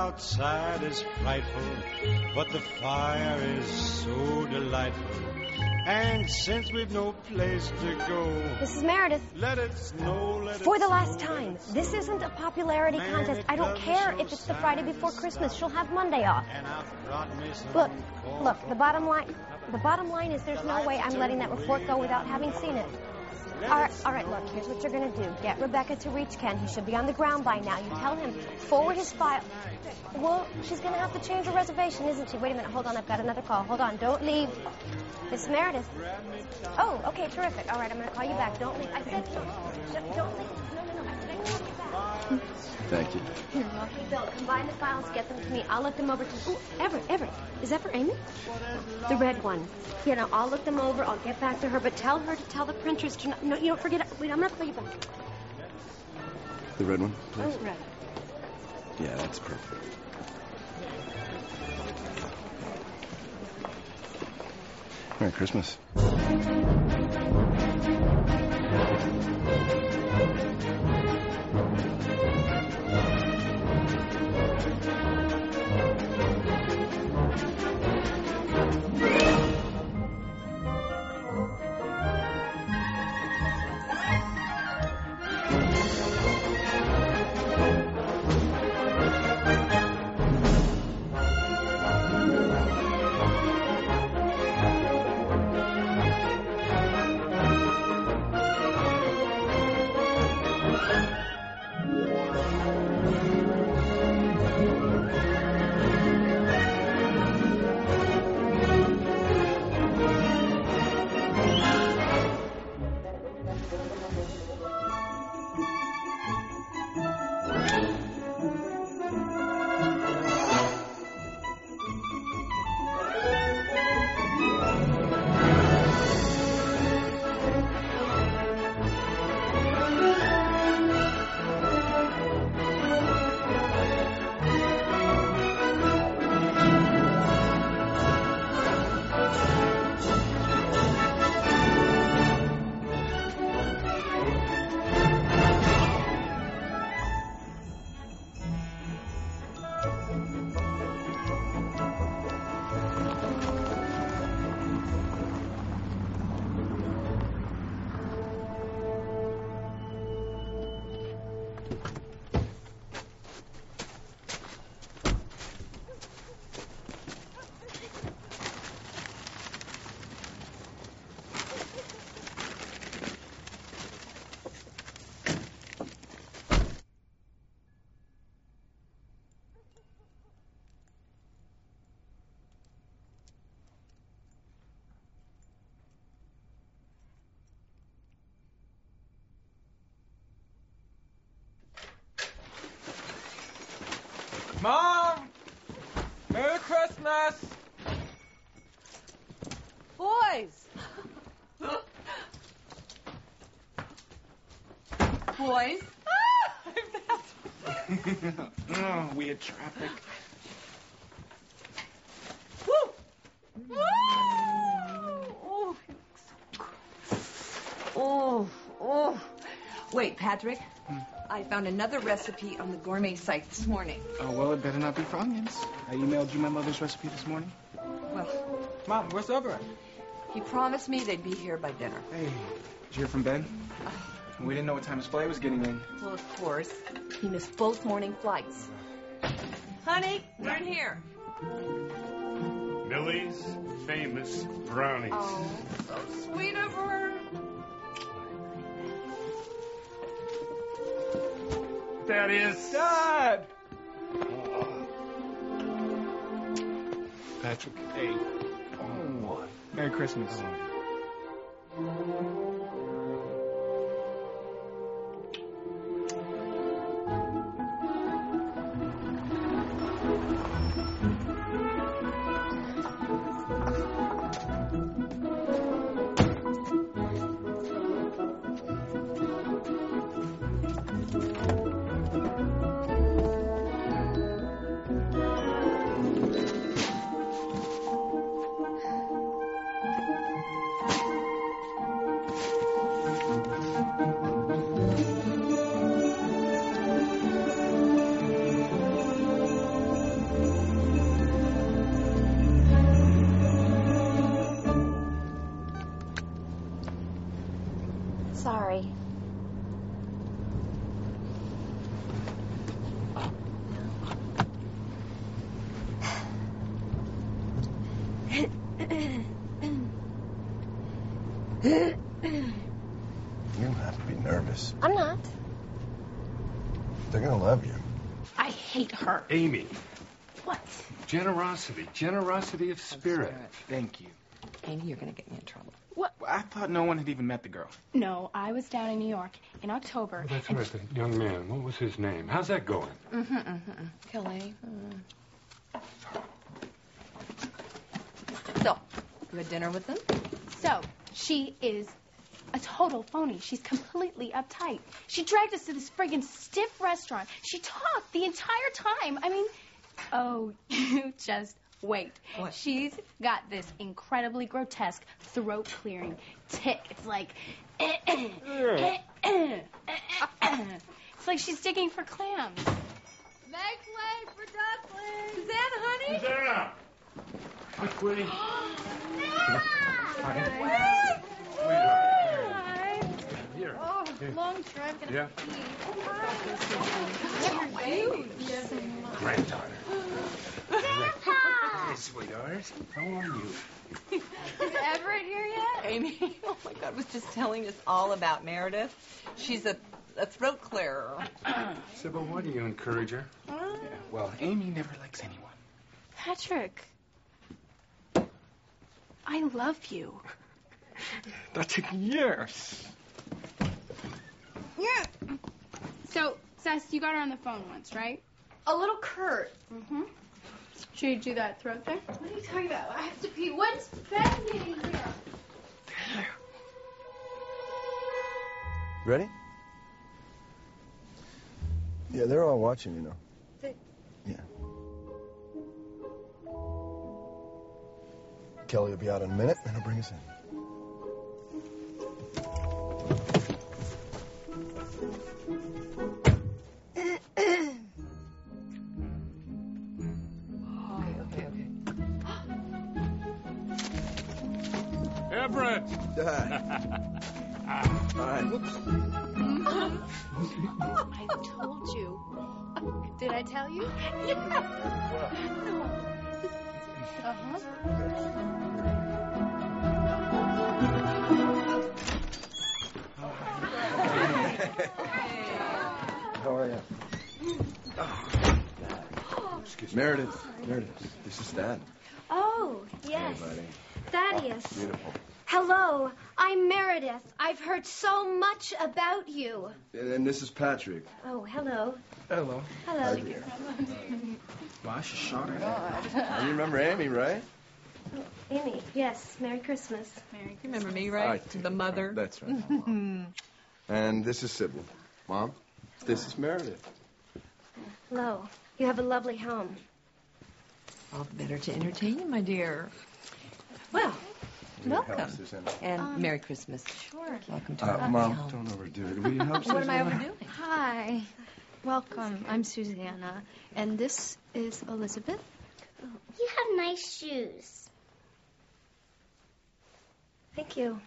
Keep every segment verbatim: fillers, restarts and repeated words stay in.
outside is frightful, but the fire is so delightful. And since we've no place to go, Missus Meredith, let it snow, let for it the last snow, time, let it this isn't a popularity Man, contest. it I don't doesn't care show if it's the Friday before signs Christmas. of She'll have Monday off. And I've brought me some Look, corn. look, the bottom line, the bottom line is there's no way I'm letting that report go without having seen it. All right, all right, look, here's what you're going to do. Get Rebecca to reach Ken. He should be on the ground by now. You tell him, forward his file. Well, she's going to have to change her reservation, isn't she? Wait a minute, hold on, I've got another call. Hold on, don't leave. Miss Meredith. Oh, okay, terrific. All right, I'm going to call you back. Don't leave. I said don't, don't leave. No, no, no, I said I call you back. Thank you. You're welcome, Bill. Combine the files, get them to me. I'll look them over to... Ooh, Everett, Everett. Is that for Amy? The red one. You know, I'll look them over. I'll get back to her, but tell her to tell the printers to not... No, you don't forget... Wait, I'm not going to call you back. The red one, please. Oh, red. Yeah, that's perfect. Merry Christmas. Mom! Merry Christmas! Boys! Boys? Oh, we had traffic. Woo! Woo! Oh, oh, oh. Wait, Patrick. Hmm. I found another recipe on the gourmet site this morning. Oh, well, it better not be for onions. I emailed you my mother's recipe this morning. Well, Mom, where's Everett? he promised me they'd be here by dinner. Hey, did you hear from Ben? We didn't know what time his flight was getting in. Well, of course. He missed both morning flights. Honey, we're in here. Millie's famous brownies. Oh, so sweet of her. That is... Dad! Oh. Patrick, hey. Oh, Merry Christmas. You don't have to be nervous. I'm not. They're gonna love you. I hate her. Amy, What? generosity, generosity of spirit. Thank you. Amy, you're going to get me in trouble. Well, I thought no one had even met the girl. No, I was down in New York in October. Oh, that's and- right, the young man. What was his name? How's that going? Mm-hmm, mm-hmm. Kelly. Mm. So, you had dinner with them? So, she is a total phony. She's completely uptight. She dragged us to this friggin' stiff restaurant. She talked the entire time. I mean, oh, you just wait. What? She's got this incredibly grotesque throat-clearing tick. It's like... It's like she's digging for clams. Make way for ducklings. Susanna, honey? Susanna! Quickly. Hi. Here. Oh, Here. long trip. Gonna Yeah. pee. Granddaughter. Grandpa! Hey, sweetheart. How are you? Is Everett here yet? Amy, oh my God, was just telling us all about Meredith. She's a, a throat clearer. Sybil, why do you encourage her? Yeah, well, Amy never likes anyone. Patrick, I love you. That took years. Yeah. So, Sass, you got her on the phone once, right? A little curt. Mm-hmm. Should you do that throat thing? What are you talking about? I have to pee. When's Ben getting here? Ready? Yeah, they're all watching, you know. They- Yeah. Kelly will be out in a minute, and he'll bring us in. Everett! Dad. All right. I told you. Did I tell you? Uh-huh. How are you? Excuse me. Meredith. Meredith. This is Dad. Oh, yes. Hey, buddy. Thaddeus. Beautiful. Hello, I'm Meredith. I've heard so much about you. And, and this is Patrick. Oh, hello. Hello. Hello. Hi there. Gosh, shot her. Oh, you remember Amy, right? Amy, yes. Merry Christmas. Merry You remember me, right? I do. The mother. That's right. And this is Sybil. Mom, this is Meredith. Hello. You have a lovely home. All the better to entertain you, my dear. Well, welcome. Susanna. And Um, Merry Christmas. Sure. Welcome to Uh, our Mom, home. don't overdo it. Will you help What am I Susanna? overdoing? Hi. Welcome. I'm Susanna. And this is Elizabeth. You have nice shoes. Thank you.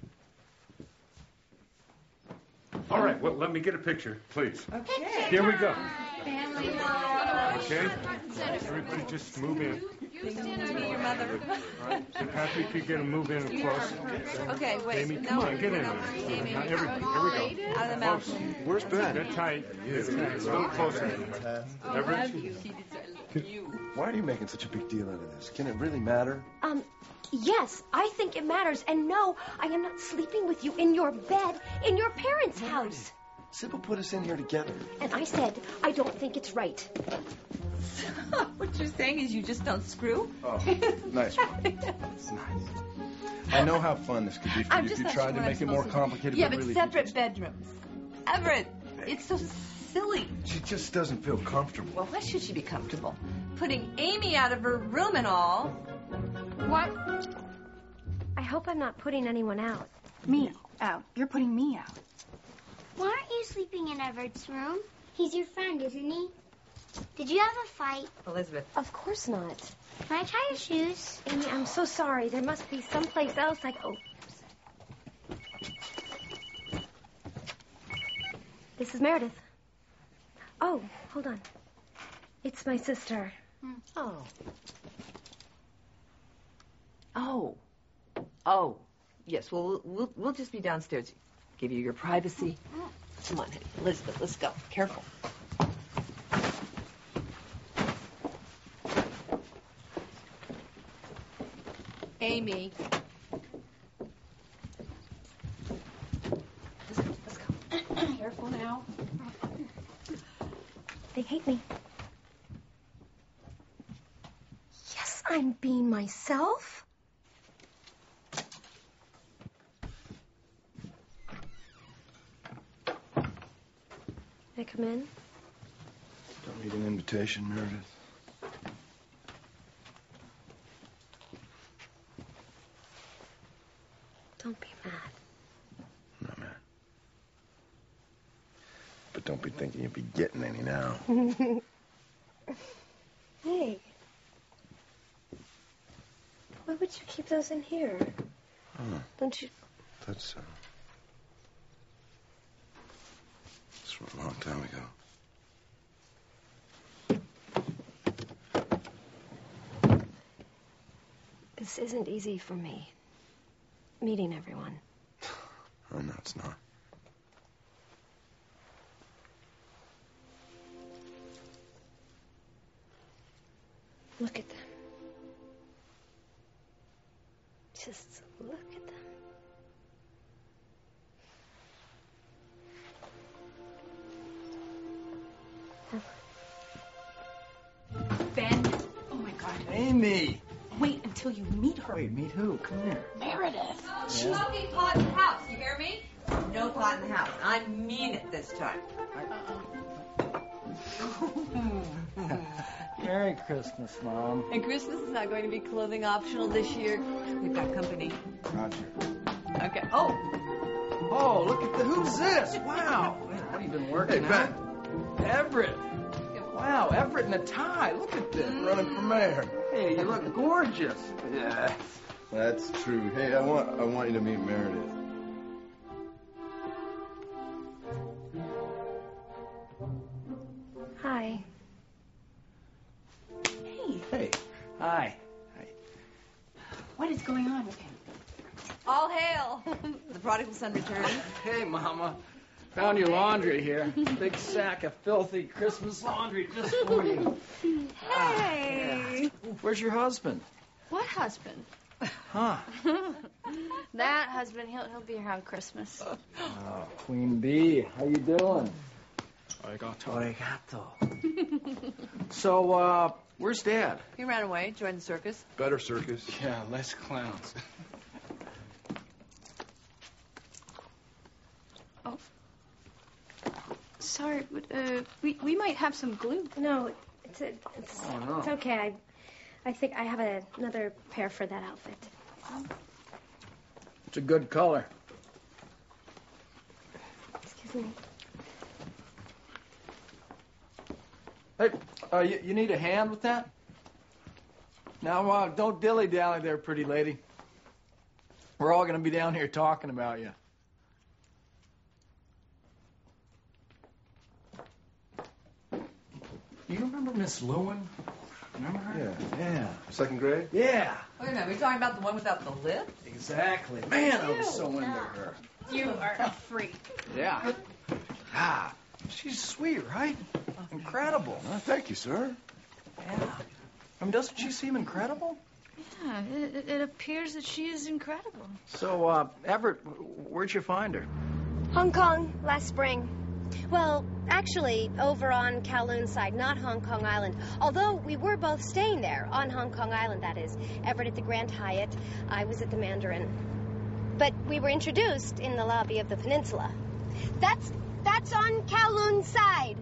All right, well, let me get a picture, please. Okay. Here we go. Family. Okay? Everybody just move in. Your mother. All right? So Patrick, you get to move in close. Okay, wait. Amy, no, come on, get in no, there. Amy. Now, everybody, here we go. Out of the Close. mountain. Where's Ben? Get tight. Get tight. A little closer. Everett? Why are you making such a big deal out of this? Can it really matter? Um, yes, I think it matters. And no, I am not sleeping with you in your bed in your parents' house. Sybil put us in here together. And I said, I don't think it's right. What you're saying is you just don't screw? Oh, nice one. It's nice. I know how fun this could be for I'm you if just you not tried sure to what make I'm it more supposed to- complicated. Yeah, but but really separate just- bedrooms. Everett, it's so silly. She just doesn't feel comfortable. Well, why should she be comfortable? Putting Amy out of her room and all. What? I hope I'm not putting anyone out. Me out. You're putting me out. Why aren't you sleeping in Everett's room? He's your friend, isn't he? Did you have a fight? Elizabeth. Of course not. Can I try your shoes? Amy, I'm so sorry. There must be someplace else I oh. This is Meredith. Oh, hold on. It's my sister. Oh. Oh. Oh. Yes, well, we'll, we'll, we'll just be downstairs. Give you your privacy. Come on, honey. Elizabeth, let's go. Careful. Amy. Let's go. Careful now. They hate me. Yes, I'm being myself. May I come in? Don't need an invitation, Meredith. Don't be mad. I'm not mad. But don't be thinking you'll be getting any now. Hey. Why would you keep those in here? Oh, Don't you... that's, uh... It's from a long time ago. This isn't easy for me. Meeting everyone. Oh, no, it's not. Look at them. Just look at them. Ben. Oh, my God. Amy! Wait until you meet her. Wait, meet who? Come here. Meredith. No smoking pot in the house, you hear me? No pot in the house. I mean it this time. Merry Christmas, Mom. And Christmas is not going to be clothing optional this year. We've got company. Roger. Okay. Oh, Oh, look at the... Who's this? Wow. Man, what have you been working Hey, Ben. on? Everett. Wow, Everett in a tie. Look at this. Running for mayor. Hey, you look gorgeous. Yeah, that's true. Hey, I want I want you to meet Meredith. Hi. Hey, Hey. Hi. what is going on with him? all hail. The prodigal son returns. Hey, Mama. Found your laundry here. Big sack of filthy Christmas laundry just for you. Hey. Where's your husband? What husband? Huh? That husband, he'll he'll be around Christmas. Oh, Queen Bee, how you doing? Arigato. Arigato. So, uh, where's Dad? He ran away, joined the circus. Better circus. Yeah, less clowns. Oh. Sorry, but, uh, we, we might have some glue. No, it's a, it's Oh, no. it's okay. I I think I have a, another pair for that outfit. It's a good color. Excuse me. Hey, uh, you, you need a hand with that? Now, uh, don't dilly-dally there, pretty lady. We're all going to be down here talking about you. You remember Miss Lewin? Remember her? Yeah. Yeah. Second grade? Yeah. Wait a minute, are we talking about the one without the lip? Exactly. Man, I was so into her. You are a freak. Yeah. Ah, she's sweet, right? Incredible. Oh, thank you, sir. Yeah. I mean, doesn't she seem incredible? Yeah, it, it appears that she is incredible. So, uh, Everett, where'd you find her? Hong Kong, last spring. Well, actually, over on Kowloon side, not Hong Kong Island. Although we were both staying there, on Hong Kong Island, that is. Everett at the Grand Hyatt, I was at the Mandarin. But we were introduced in the lobby of the Peninsula. That's, that's on Kowloon side.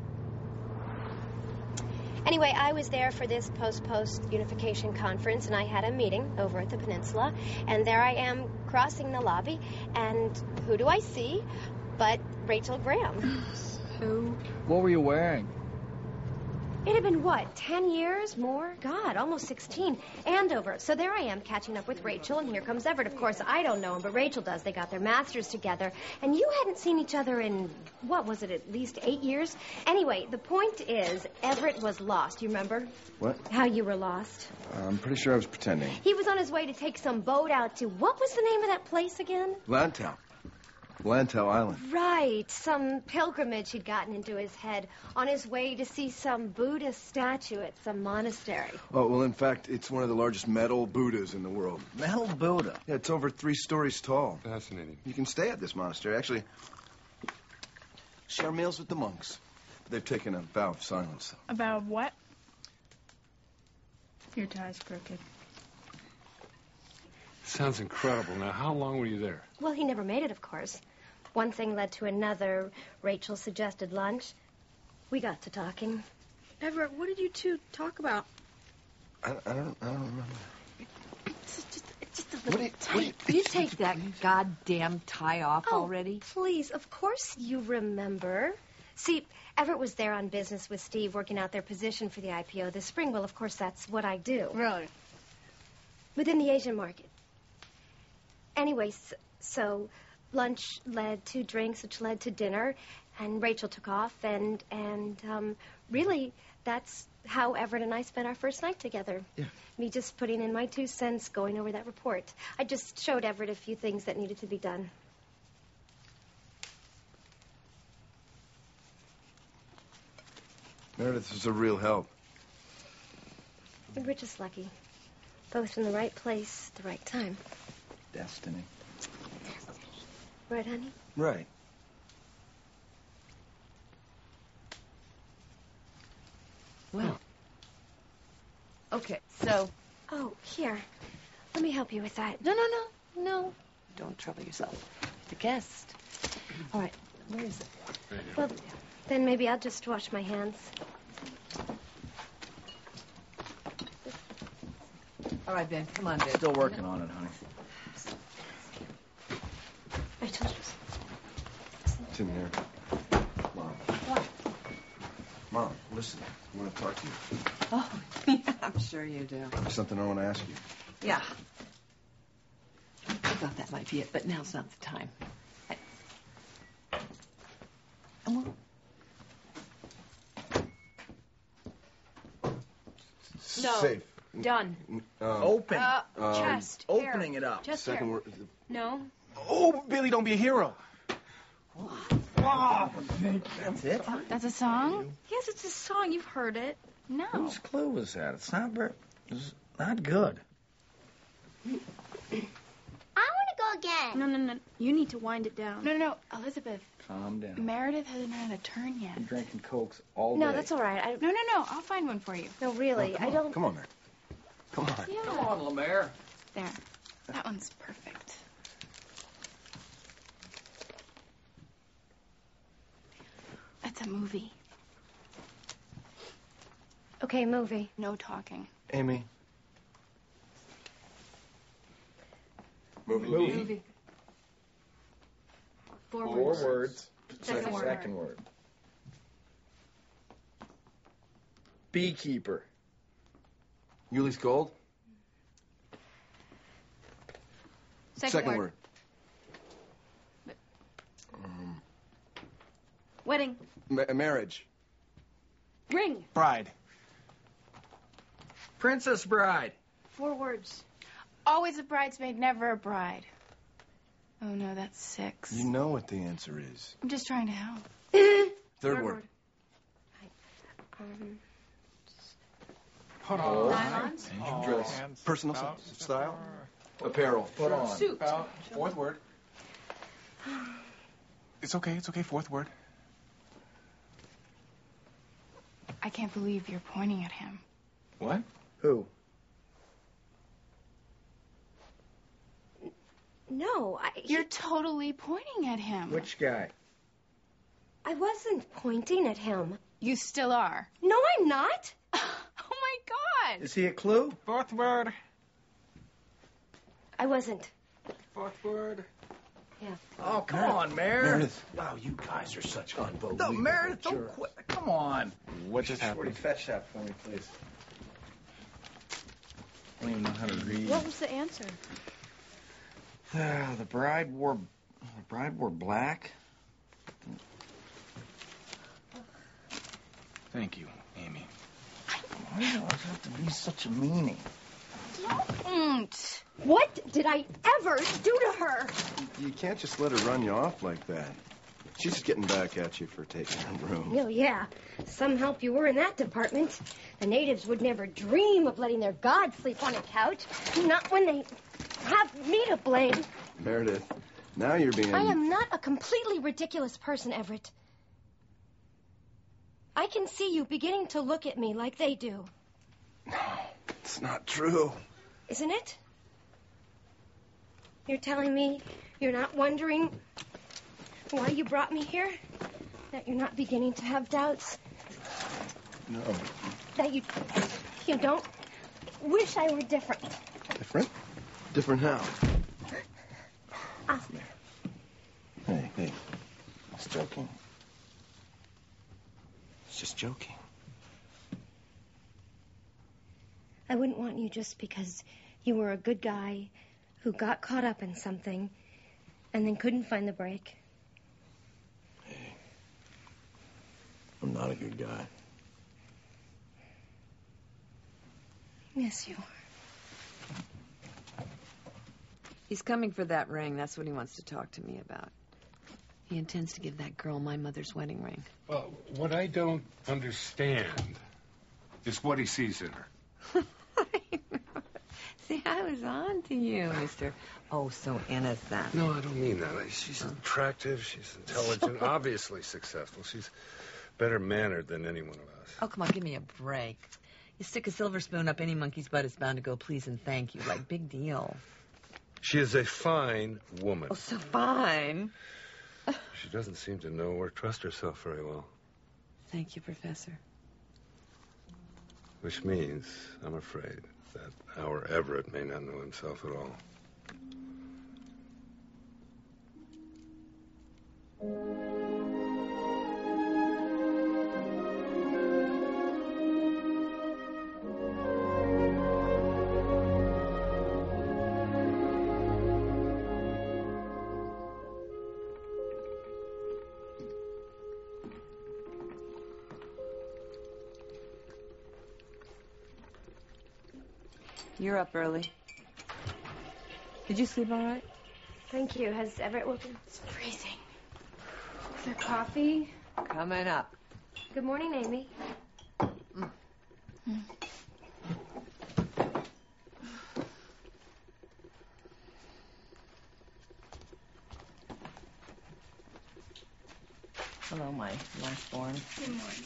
Anyway, I was there for this post-post unification conference, and I had a meeting over at the Peninsula. And there I am crossing the lobby, and who do I see but Rachel Graham? Who? What were you wearing? It had been, what, ten years? More? God, almost sixteen. Andover. So there I am, catching up with Rachel, and here comes Everett. Of course, I don't know him, but Rachel does. They got their masters together. And you hadn't seen each other in, what was it, at least eight years? Anyway, the point is, Everett was lost. You remember? What? How you were lost. I'm pretty sure I was pretending. He was on his way to take some boat out to, what was the name of that place again? Lantau. Lantau Island. Right. Some pilgrimage he'd gotten into his head on his way to see some Buddha statue at some monastery. Oh, well, in fact, it's one of the largest metal Buddhas in the world. Metal Buddha? Yeah, it's over three stories tall. Fascinating. You can stay at this monastery. Actually, share meals with the monks. They've taken a vow of silence. About what? Your tie's crooked. Sounds incredible. Now, how long were you there? Well, he never made it, of course. One thing led to another. Rachel suggested lunch. We got to talking. Everett, what did you two talk about? I, I don't. I don't remember. It's just, it's just a little What do you- tight. what do you- Can you take that goddamn tie off Oh, already? Please, of course you remember. See, Everett was there on business with Steve, working out their position for the I P O this spring. Well, of course, that's what I do. Really? Within the Asian market. Anyway, so, so lunch led to drinks, which led to dinner, and Rachel took off, and, and um, really, that's how Everett and I spent our first night together. Yeah. Me just putting in my two cents, going over that report. I just showed Everett a few things that needed to be done. Meredith is a real help. And we're just lucky. Both in the right place at the right time. Destiny. Right, honey? Right. Well. Okay, so. Oh, here. Let me help you with that. No, no, no, no. Don't trouble yourself. The guest. All right, where is it? Well, then maybe I'll just wash my hands. All right, Ben, come on, Ben. Still working on it, honey. I told you. It's in there. Mom. What? Mom, listen. I want to talk to you. Oh, yeah, I'm sure you do. There's something I want to ask you. Yeah. I thought that might be it, but now's not the time. I... I'm well. No. Safe. Done. Um, Open. Uh, Um, chest. Opening here. it up. Just Second here. word. No. Oh, Billy, don't be a hero. Oh, that's it? That's a song? Yes, it's a song. You've heard it. No. Whose clue was that? It's not very... It's not good. I want to go again. No, no, no. You need to wind it down. No, no, no. Elizabeth, Calm down. Meredith hasn't had a turn yet. Been drinking Cokes all No, day. that's all right. I, No, no, no. I'll find one for you. no, really. Come I on. don't. Come on, Mary. Come on. Yeah. Come on, Lemaire. There. That one's perfect. That's a movie. Okay, movie. No talking. Amy. Movie. Movie. Four, Four words. words. Second word. Second word. Beekeeper. Yuli's Gold. Second, word. Um, Wedding. ma- marriage. Ring. Bride. Princess Bride. Four words. Always a bridesmaid, never a bride. Oh, no, that's six. You know what the answer is. I'm just trying to help. Third, Third word. word. Um, Put on. Nylons. Dress. Hands. Personal About. s- style. Apparel. Put on. Suit. About. Fourth word. It's okay. It's okay. Fourth word. I can't believe you're pointing at him. What? Who? no, I. You're totally pointing at him. Which guy? I wasn't pointing at him. You still are. No, I'm not. Oh, my God. Is he a clue? Fourth word. I wasn't. Fourth word. Yeah. Oh, come on, Meredith. Meredith. Oh, you guys are such unbelievable. No, Meredith, don't jerks. quit. Come on. What just Shorty, happened? fetch that for me, please. I don't even know how to read. What was the answer? Uh, the bride wore, the bride wore black. Thank you, Amy. Why do you always have to be such a meanie? Don't. What did I ever do to her? You can't just let her run you off like that. She's just getting back at you for taking her room. Oh, yeah. Some help you were in that department. The natives would never dream of letting their god sleep on a couch. Not when they have me to blame. Meredith, now you're being... I am not a completely ridiculous person, Everett. I can see you beginning to look at me like they do. No, it's not true. Isn't it? You're telling me you're not wondering why you brought me here? That you're not beginning to have doubts? No. That you you don't wish I were different? Different? Different how? Ah. Hey, hey. I was joking. I was just joking. I wouldn't want you just because you were a good guy who got caught up in something and then couldn't find the break. Hey. I'm not a good guy. Yes, you are. He's coming for that ring. That's what he wants to talk to me about. He intends to give that girl my mother's wedding ring. Well, what I don't understand is what he sees in her. See, I was on to you, Mister Oh, so innocent. No, I don't mean that. She's attractive. She's intelligent. Obviously successful. She's better mannered than any one of us. Oh, come on, give me a break. You stick a silver spoon up any monkey's butt, it's bound to go please and thank you. Like, big deal. She is a fine woman. Oh, so fine. She doesn't seem to know or trust herself very well. Thank you, Professor. Which means, I'm afraid, that our Everett may not know himself at all. You're up early. Did you sleep all right? Thank you. Has Everett woken? It's freezing. Is there coffee? Coming up. Good morning, Amy. Mm. Mm. Hello, my lastborn. Good morning.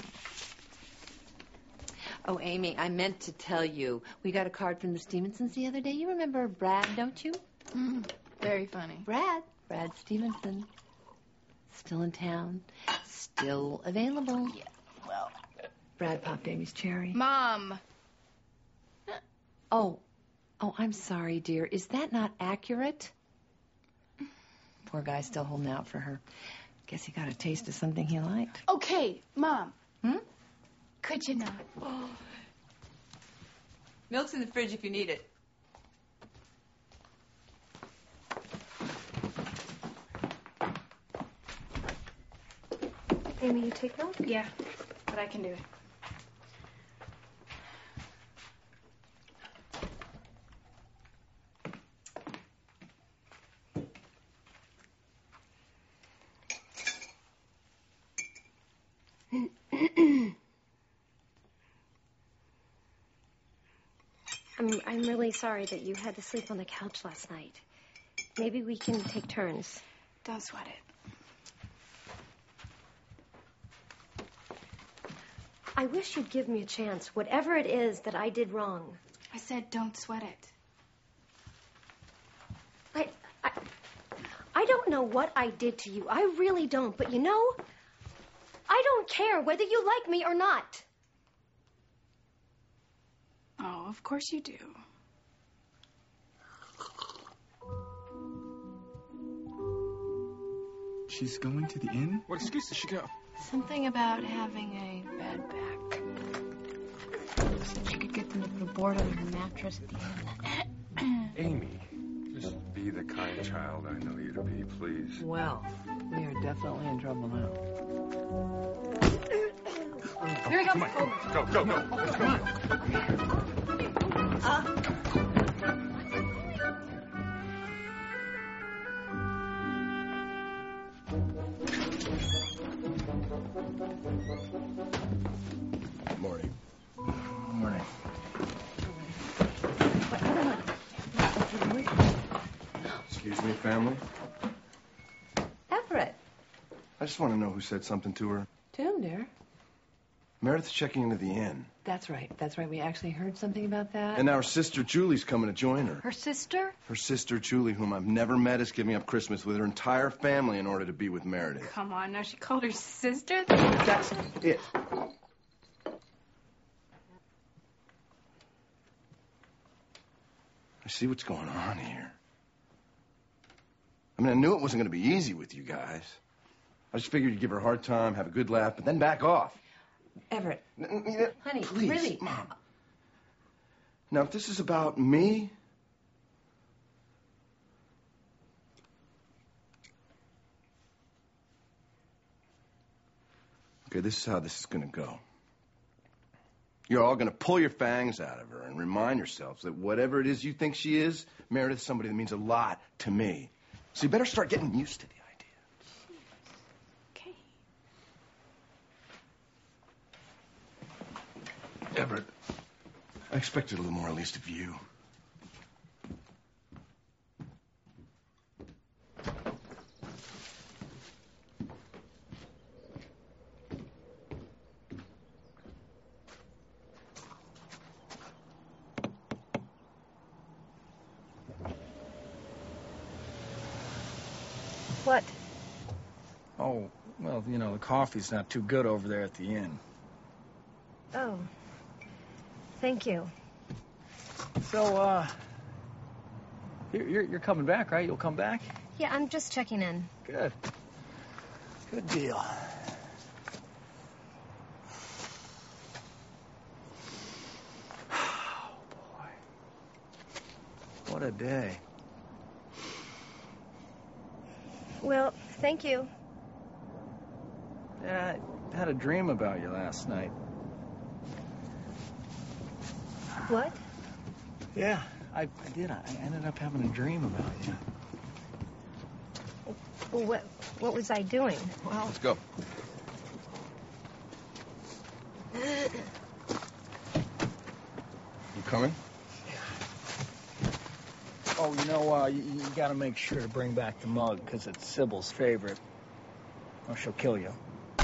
Oh, Amy, I meant to tell you. We got a card from the Stevensons the other day. You remember Brad, don't you? Mm, very funny. Brad. Brad Stevenson. Still in town. Still available. Yeah, well. Brad popped Amy's cherry. Mom. Oh. Oh, I'm sorry, dear. Is that not accurate? Poor guy's still holding out for her. Guess he got a taste of something he liked. Okay, Mom. Hmm? Could you not? Oh. Milk's in the fridge if you need it. Amy, you take milk? Yeah, but I can do it. I'm, I'm really sorry that you had to sleep on the couch last night. Maybe we can take turns. Don't sweat it. I wish you'd give me a chance, whatever it is that I did wrong. I said don't sweat it. I, I, I don't know what I did to you. I really don't. But you know, I don't care whether you like me or not. Oh, of course you do. She's going to the inn? What excuse does she go? Something about having a bad back. Said she could get them to put a board under her mattress at the inn. Amy, just be the kind child I know you to be, please. Well, we are definitely in trouble now. Here he comes. Come on, go, go, go. Let's go. Uh, Morning. Morning. Excuse me, family. Everett. I just want to know who said something to her. To whom, dear? Meredith's checking into the inn. That's right. That's right. We actually heard something about that. And now her sister Julie's coming to join her. Her sister? Her sister Julie, whom I've never met, is giving up Christmas with her entire family in order to be with Meredith. Come on, now she called her sister? That's it. I see what's going on here. I mean, I knew it wasn't going to be easy with you guys. I just figured you'd give her a hard time, have a good laugh, but then back off. Everett. N- n- Honey, please, really. Mom. Now, if this is about me, okay, this is how this is going to go. You're all going to pull your fangs out of her and remind yourselves that whatever it is you think she is, Meredith's somebody that means a lot to me. So you better start getting used to the idea. Okay. Everett, I expected a little more, at least, of you. What? Oh, well, you know, the coffee's not too good over there at the inn. Oh. Thank you. So, uh, you're, you're, you're coming back, right? You'll come back? Yeah, I'm just checking in. Good. Good deal. Oh, boy. What a day. Well, thank you. Yeah, I had a dream about you last night. What? Yeah, I, I did. I ended up having a dream about you. What, what was I doing? Well, let's go. You coming? Oh, you know, uh, you, you got to make sure to bring back the mug, because it's Sybil's favorite, or she'll kill you.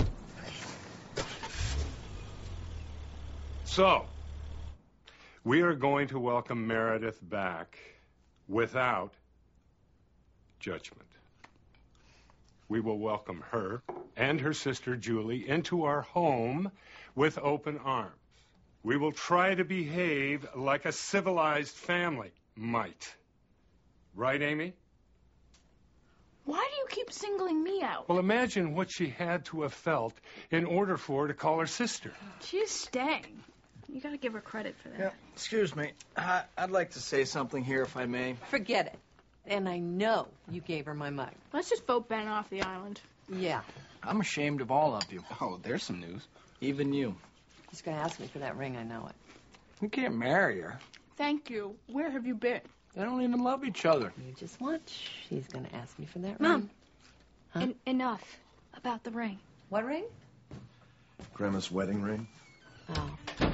So, we are going to welcome Meredith back without judgment. We will welcome her and her sister Julie into our home with open arms. We will try to behave like a civilized family might. Right, Amy? Why do you keep singling me out? Well, imagine what she had to have felt in order for her to call her sister. She's staying. You gotta give her credit for that. Yeah, excuse me. I, I'd like to say something here, if I may. Forget it. And I know you gave her my mug. Let's just vote Ben off the island. Yeah. I'm ashamed of all of you. Oh, there's some news. Even you. He's gonna ask me for that ring, I know it. You can't marry her. Thank you. Where have you been? They don't even love each other. You just watch. She's gonna ask me for that Mom. ring. Huh? En- enough about the ring. What ring? Grandma's wedding ring. Oh.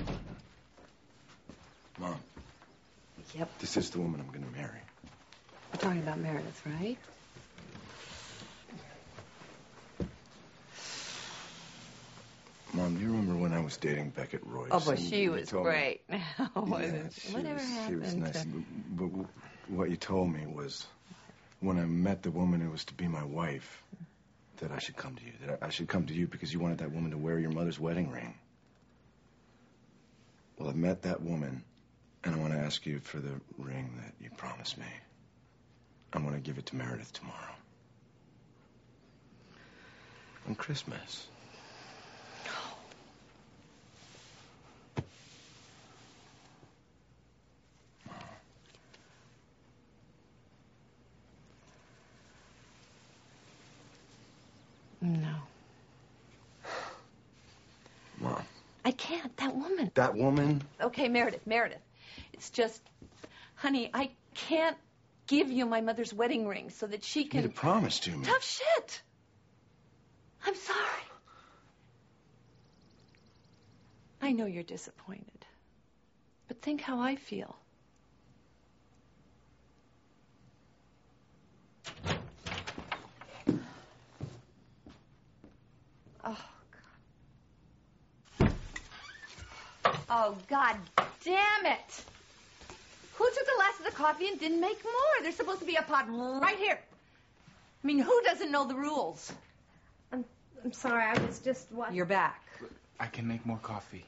Mom, Yep. this is the woman I'm going to marry. We're talking about Meredith, right? Mom, do you remember when I was dating Beckett Royce? Oh, boy, and she you was told me- great. Wasn't Yeah, she? she Whatever was, happened She was nice. to... But w- what you told me was when I met the woman who was to be my wife, that I should come to you. That I should come to you because you wanted that woman to wear your mother's wedding ring. Well, I've met that woman, and I want to ask you for the ring that you promised me. I want to give it to Meredith tomorrow. on Christmas. No. Mom. I can't. That woman. That woman? Okay, Meredith, Meredith. It's just, honey, I can't give you my mother's wedding ring so that she can... You made a promise to me. Tough shit. I'm sorry. I know you're disappointed. But think how I feel. Oh, God. Oh, God damn it. Who took the last of the coffee and didn't make more? There's supposed to be a pot right here. I mean, who doesn't know the rules? I'm, I'm sorry, I was just watching. You're back. I can make more coffee.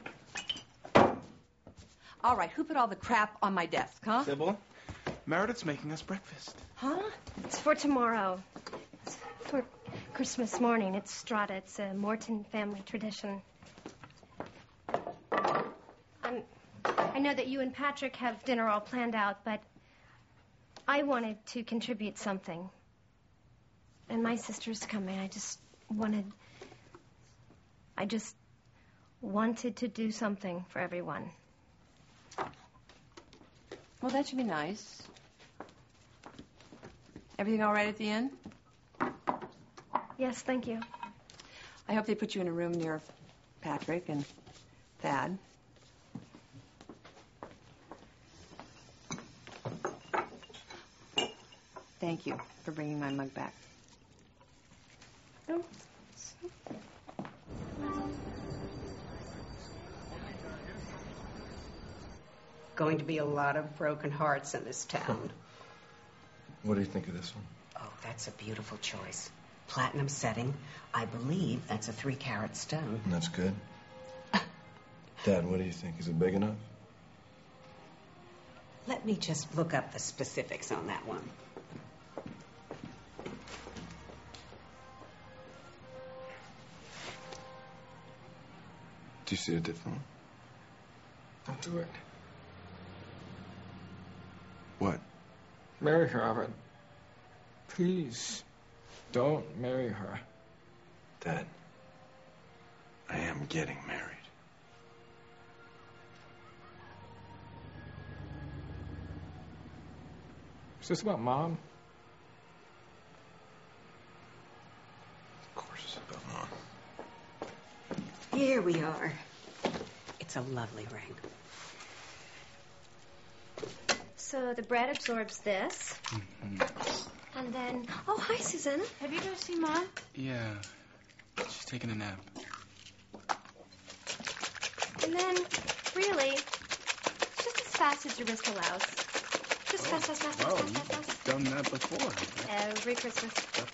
All right, who put all the crap on my desk, huh? Sybil? Meredith's making us breakfast. Huh? It's for tomorrow. It's for Christmas morning. It's Strata. It's a Morton family tradition. Um, I know that you and Patrick have dinner all planned out, but I wanted to contribute something. And my sister's coming. I just wanted... I just wanted to do something for everyone. Well, that should be nice. Everything all right at the end? Yes, thank you. I hope they put you in a room near Patrick and Thad. Thank you for bringing my mug back. Oh. Going to be a lot of broken hearts in this town. What do you think of this one? Oh, that's a beautiful choice. Platinum setting. I believe that's a three-carat stone. That's good. Dad, what do you think? Is it big enough? Let me just look up the specifics on that one. Do you see a different one? Don't do it. What? Marry her, Albert. Please, don't marry her. Dad, I am getting married. Is this about Mom? Of course it's about Mom. Here we are. It's a lovely ring. So the bread absorbs this. Mm-hmm. And then... Oh, hi, Susanna. Have you guys seen Mom? Yeah. She's taking a nap. And then, really, just as fast as your wrist allows. Just fast, fast, fast, fast, Oh, fast, fast, fast. you've done that before. Every Christmas.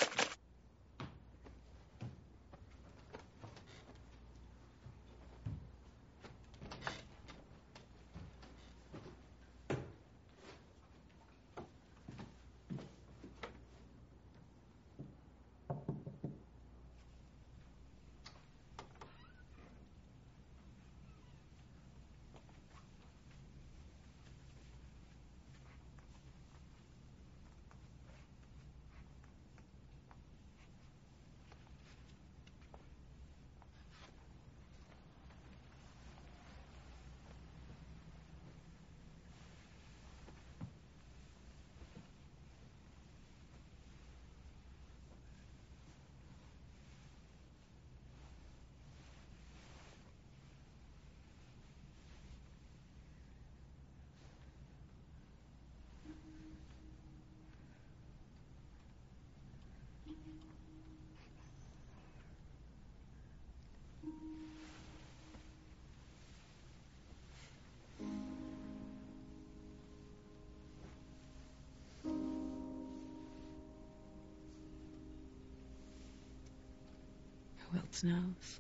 Who else knows?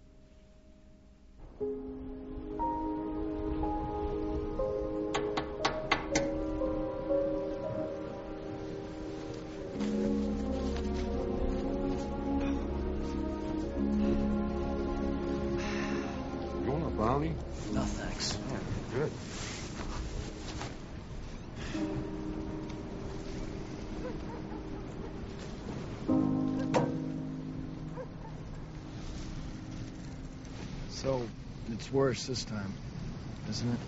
So, it's worse this time, isn't it?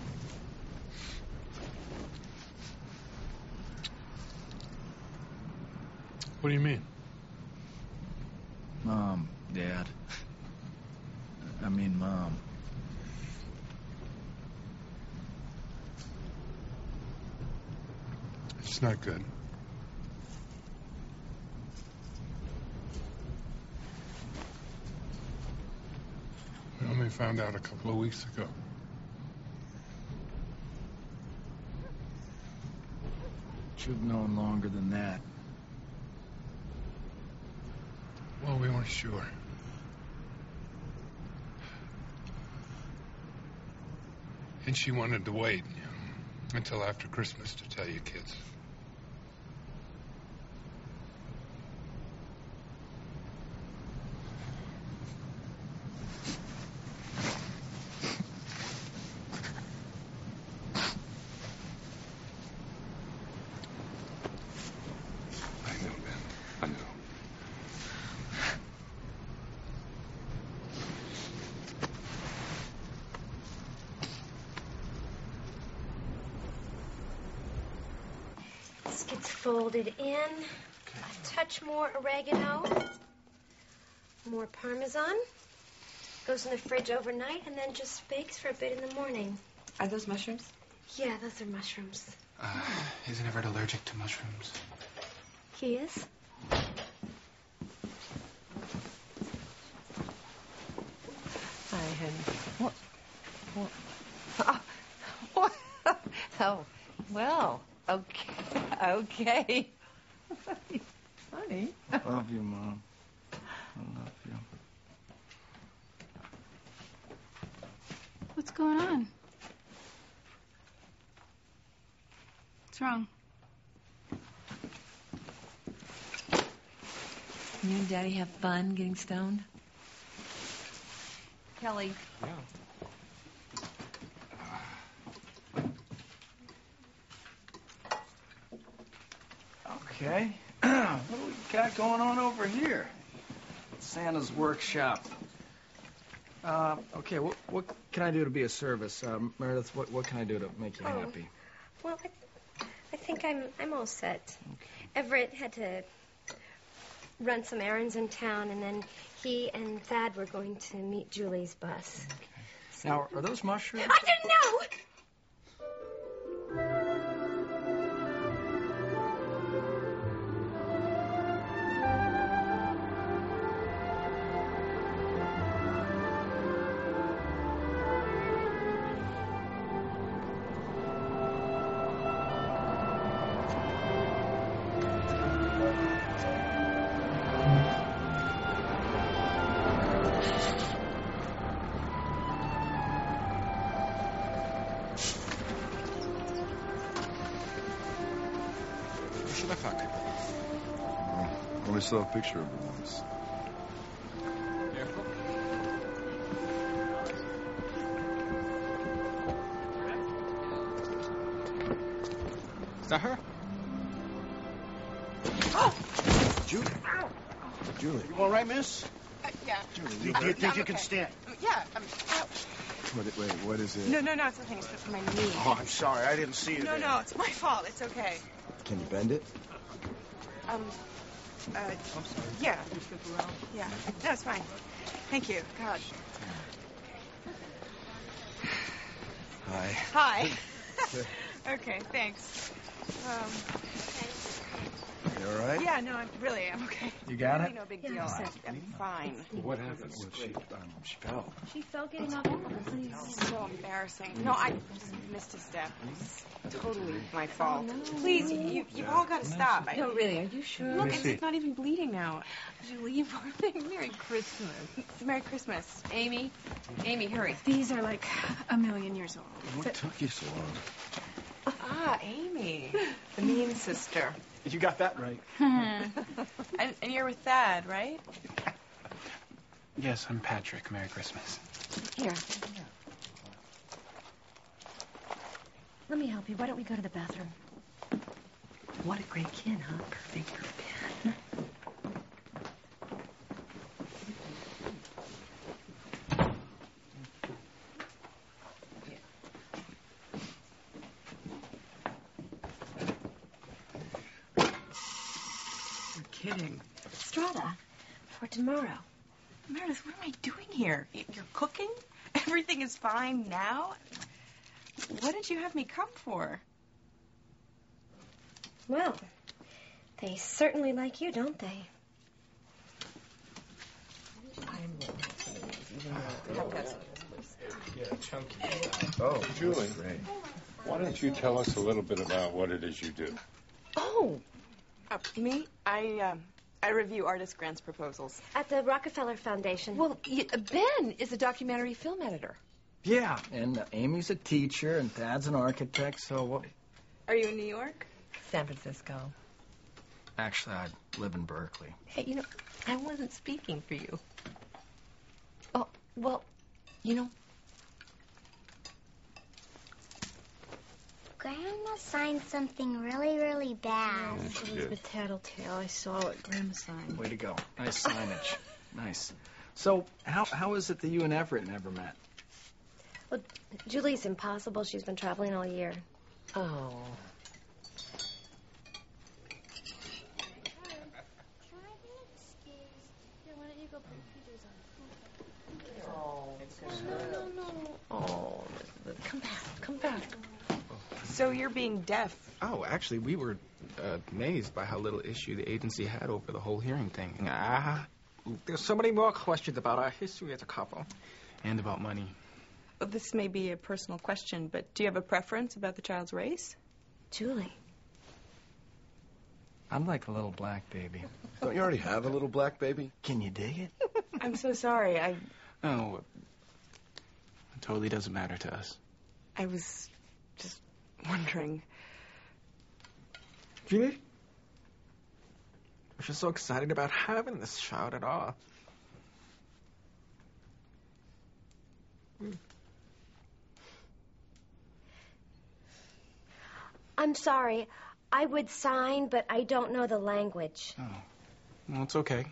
What do you mean? Mom, Dad. I mean, Mom. It's not good. We only found out a couple of weeks ago. Should have known longer than that. Well, we weren't sure. And she wanted to wait, you know, until after Christmas to tell you kids. Gets folded in. A touch more oregano. More Parmesan. Goes in the fridge overnight and then just bakes for a bit in the morning. Are those mushrooms? Yeah, those are mushrooms. Uh, isn't Everett allergic to mushrooms? He is? Hi, honey. What? What? Oh, what? Oh, well, okay. Okay. Honey. I love you, Mom. I love you. What's going on? What's wrong? You and Daddy have fun getting stoned? Kelly. Yeah. Okay. What do we got going on over here? Santa's workshop. Uh, okay, what, what can I do to be of service? Uh, Meredith, what, what can I do to make you Oh. happy? Well, I, I think I'm I'm all set. Everett had to run some errands in town, and then he and Thad were going to meet Julie's bus. Now, are those mushrooms? I didn't know! I only saw a picture of her once. Is that her? Oh! Julie. Julie. You all right, miss? Uh, yeah. Julie, do you, do you think I'm you can okay. stand? Yeah, I'm out. Wait, wait, what is it? No, no, no, it's nothing. It's just my knee. Oh, I'm sorry. I didn't see you No, there. no, it's my fault. It's okay. Can you bend it? Um, uh, I'm sorry. yeah. Yeah. No, it's fine. Thank you. God. Hi. Hi. Okay, thanks. Um, You all right? yeah, no, I'm really am okay. You got really it? No big Yeah, deal. I'm I, set. I'm fine. What happened? Well, she, um, she fell. She fell getting off the bus. So embarrassing. No, I just missed a step. It's totally my fault. Please, you, you've all got to stop. I, No, really, are you sure? Look, it's, it's not even bleeding now. Julie, poor thing. Merry Christmas. Merry Christmas. Amy. Amy, hurry. These are like a million years old. What took you so long? Ah, Amy. The mean sister. You got that right. and, and you're with Thad, right? Yes, I'm Patrick. Merry Christmas. Here. Let me help you. Why don't we go to the bathroom? What a great kid, huh? Perfect for Ben. kidding. Strata. For tomorrow. Meredith, what am I doing here? Y- You're cooking? Everything is fine now? What did you have me come for? Well, they certainly like you, don't they? Yeah, chunky. Oh, Julie, why don't you tell us a little bit about what it is you do? Oh, uh, me? I um, I review artist grants proposals. At the Rockefeller Foundation. Well, y- Ben is a documentary film editor. Yeah, and uh, Amy's a teacher, and Dad's an architect, so what? Are you in New York? San Francisco. Actually, I live in Berkeley. Hey, you know, I wasn't speaking for you. Oh, well, you know. Grandma signed something really, really bad. It was the tattletale. I saw it. Grandma signed. Way to go. Nice signage. Nice. So, how how is it that you and Everett never met? Well, Julie's impossible. She's been traveling all year. Oh. Oh, come back, come back. So you're being deaf. Oh, actually, we were uh, amazed by how little issue the agency had over the whole hearing thing. Ah, There's so many more questions about our history as a couple. and about money. Well, this may be a personal question, but do you have a preference about the child's race? Julie. I'm like a little black baby. Don't you already have a little black baby? Can you dig it? I'm so sorry. I Oh, it totally doesn't matter to us. I was just wondering. Really? We're just so excited about having this child at all. I'm sorry. I would sign, but I don't know the language. Oh, well, it's okay.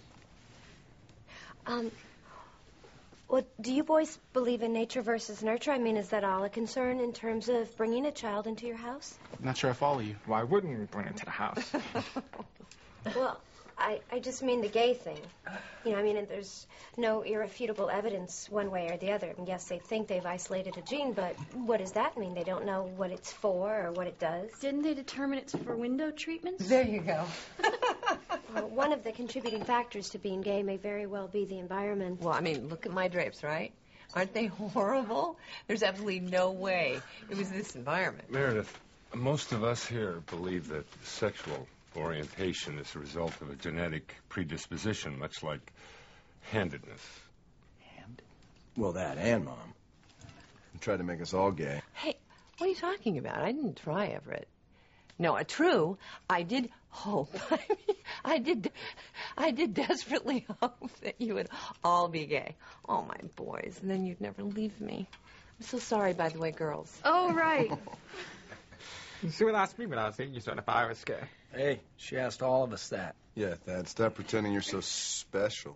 Um, well, do you boys believe in nature versus nurture? I mean, is that all a concern in terms of bringing a child into your house? I'm not sure I follow you. Why wouldn't we bring it to the house? Well, I, I just mean the gay thing. You know, I mean, and there's no irrefutable evidence one way or the other. And yes, they think they've isolated a gene, but what does that mean? They don't know what it's for or what it does. Didn't they determine it's for window treatments? There you go. Well, one of the contributing factors to being gay may very well be the environment. Well, I mean, look at my drapes, right? Aren't they horrible? There's absolutely no way it was this environment. Meredith, most of us here believe that sexual orientation is a result of a genetic predisposition, much like handedness. Hand? Well, that and Mom. They tried to make us all gay. Hey, what are you talking about? I didn't try, Everett. No, uh, true, I did hope. I mean, I did, I did desperately hope that you would all be gay. Oh, my boys, and then you'd never leave me. I'm so sorry, by the way, girls. Oh, right. She would ask me when I was eight years old if I was gay. Hey, she asked all of us that. Yeah, Thad, stop pretending you're so special.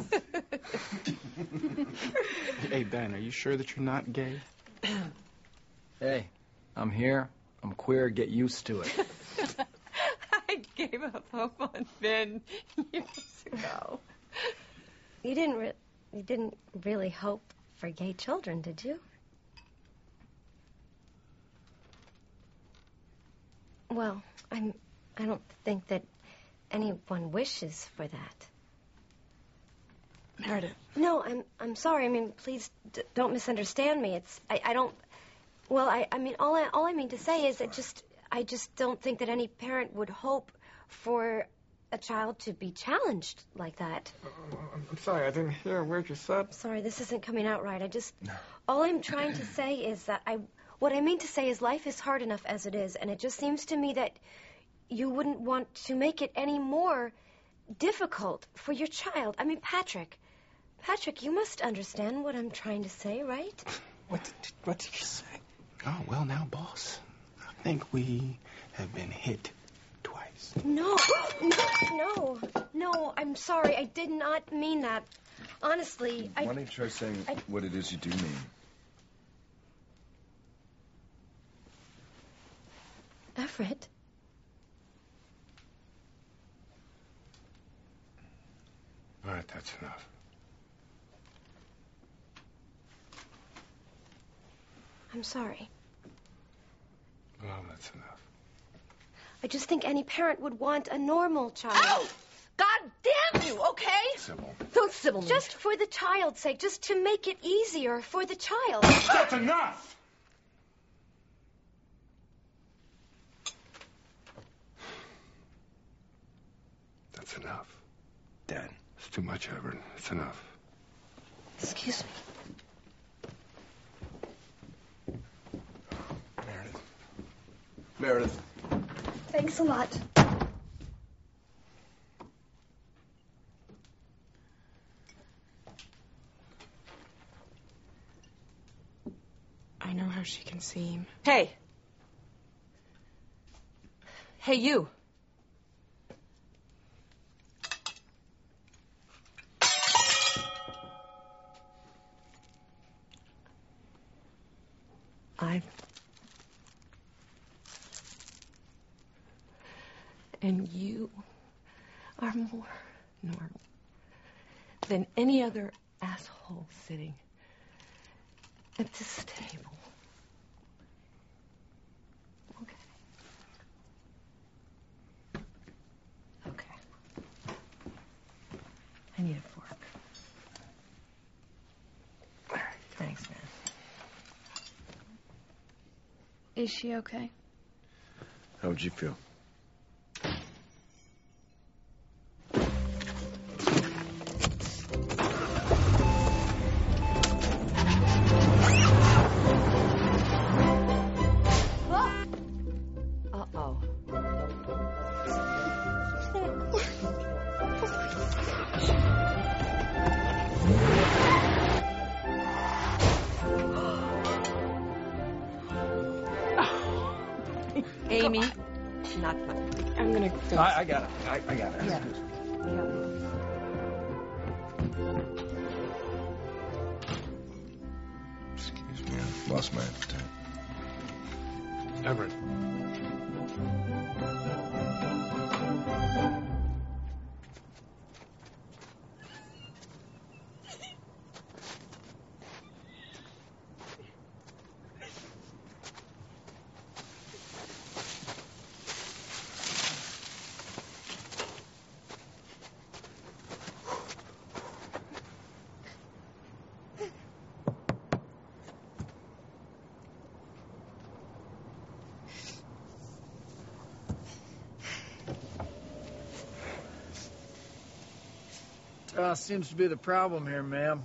Hey, Ben, are you sure that you're not gay? Hey, I'm here. I'm queer. Get used to it. I gave up hope on Ben years ago. You didn't re- you didn't really hope for gay children, did you? Well, I'm I don't think that anyone wishes for that. Meredith. No, I'm I'm sorry. I mean, please d- don't misunderstand me. It's I, I don't. Well, I I mean all I all I mean to say is that just I just don't think that any parent would hope for a child to be challenged like that. Uh, I'm sorry, I didn't hear a word you said. Sorry, this isn't coming out right. I just all I'm trying to say is that I what I mean to say is life is hard enough as it is, and it just seems to me that you wouldn't want to make it any more difficult for your child. I mean, Patrick. Patrick, you must understand what I'm trying to say, right? What did, what did you say? Oh, well, now, boss, I think we have been hit twice. No, no, no, no, I'm sorry. I did not mean that. Honestly, I... Why don't you try saying I- what it is you do mean? Everett. All right, that's enough. I'm sorry. Well, that's enough. I just think any parent would want a normal child. Oh! God damn you, okay? Sybil. Don't Sybil me. Just for the child's sake, just to make it easier for the child. That's enough! That's enough. Dad. It's too much, Everett. It's enough. Excuse me. Meredith. Meredith. Thanks a lot. I know how she can seem. Hey. Hey, you. I... And you are more normal than any other asshole sitting at this table. Okay. Okay. I need a fork. All right. Thanks, man. Is she okay? How would you feel? Uh-oh. Amy, not fun. I'm gonna go. I, I got it. I, I got it. Yeah. Excuse me, I lost my appetite. Everett. Uh, seems to be the problem here, ma'am.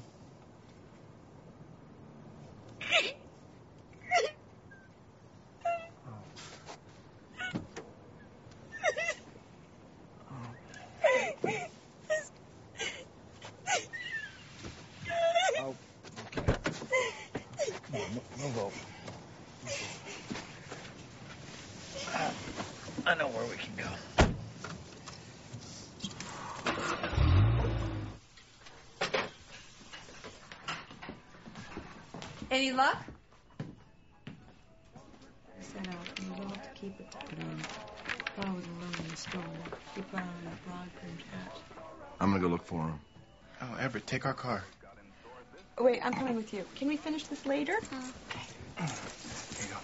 Oh, okay. Come on, move over. I know where we can go. Any luck? I set out and resolved to keep it put on. Thought I was alone in the store. Keep on that broad brimmed hat. I'm gonna go look for him. Oh, Everett, take our car. Oh, wait, I'm coming with you. Can we finish this later? There you go.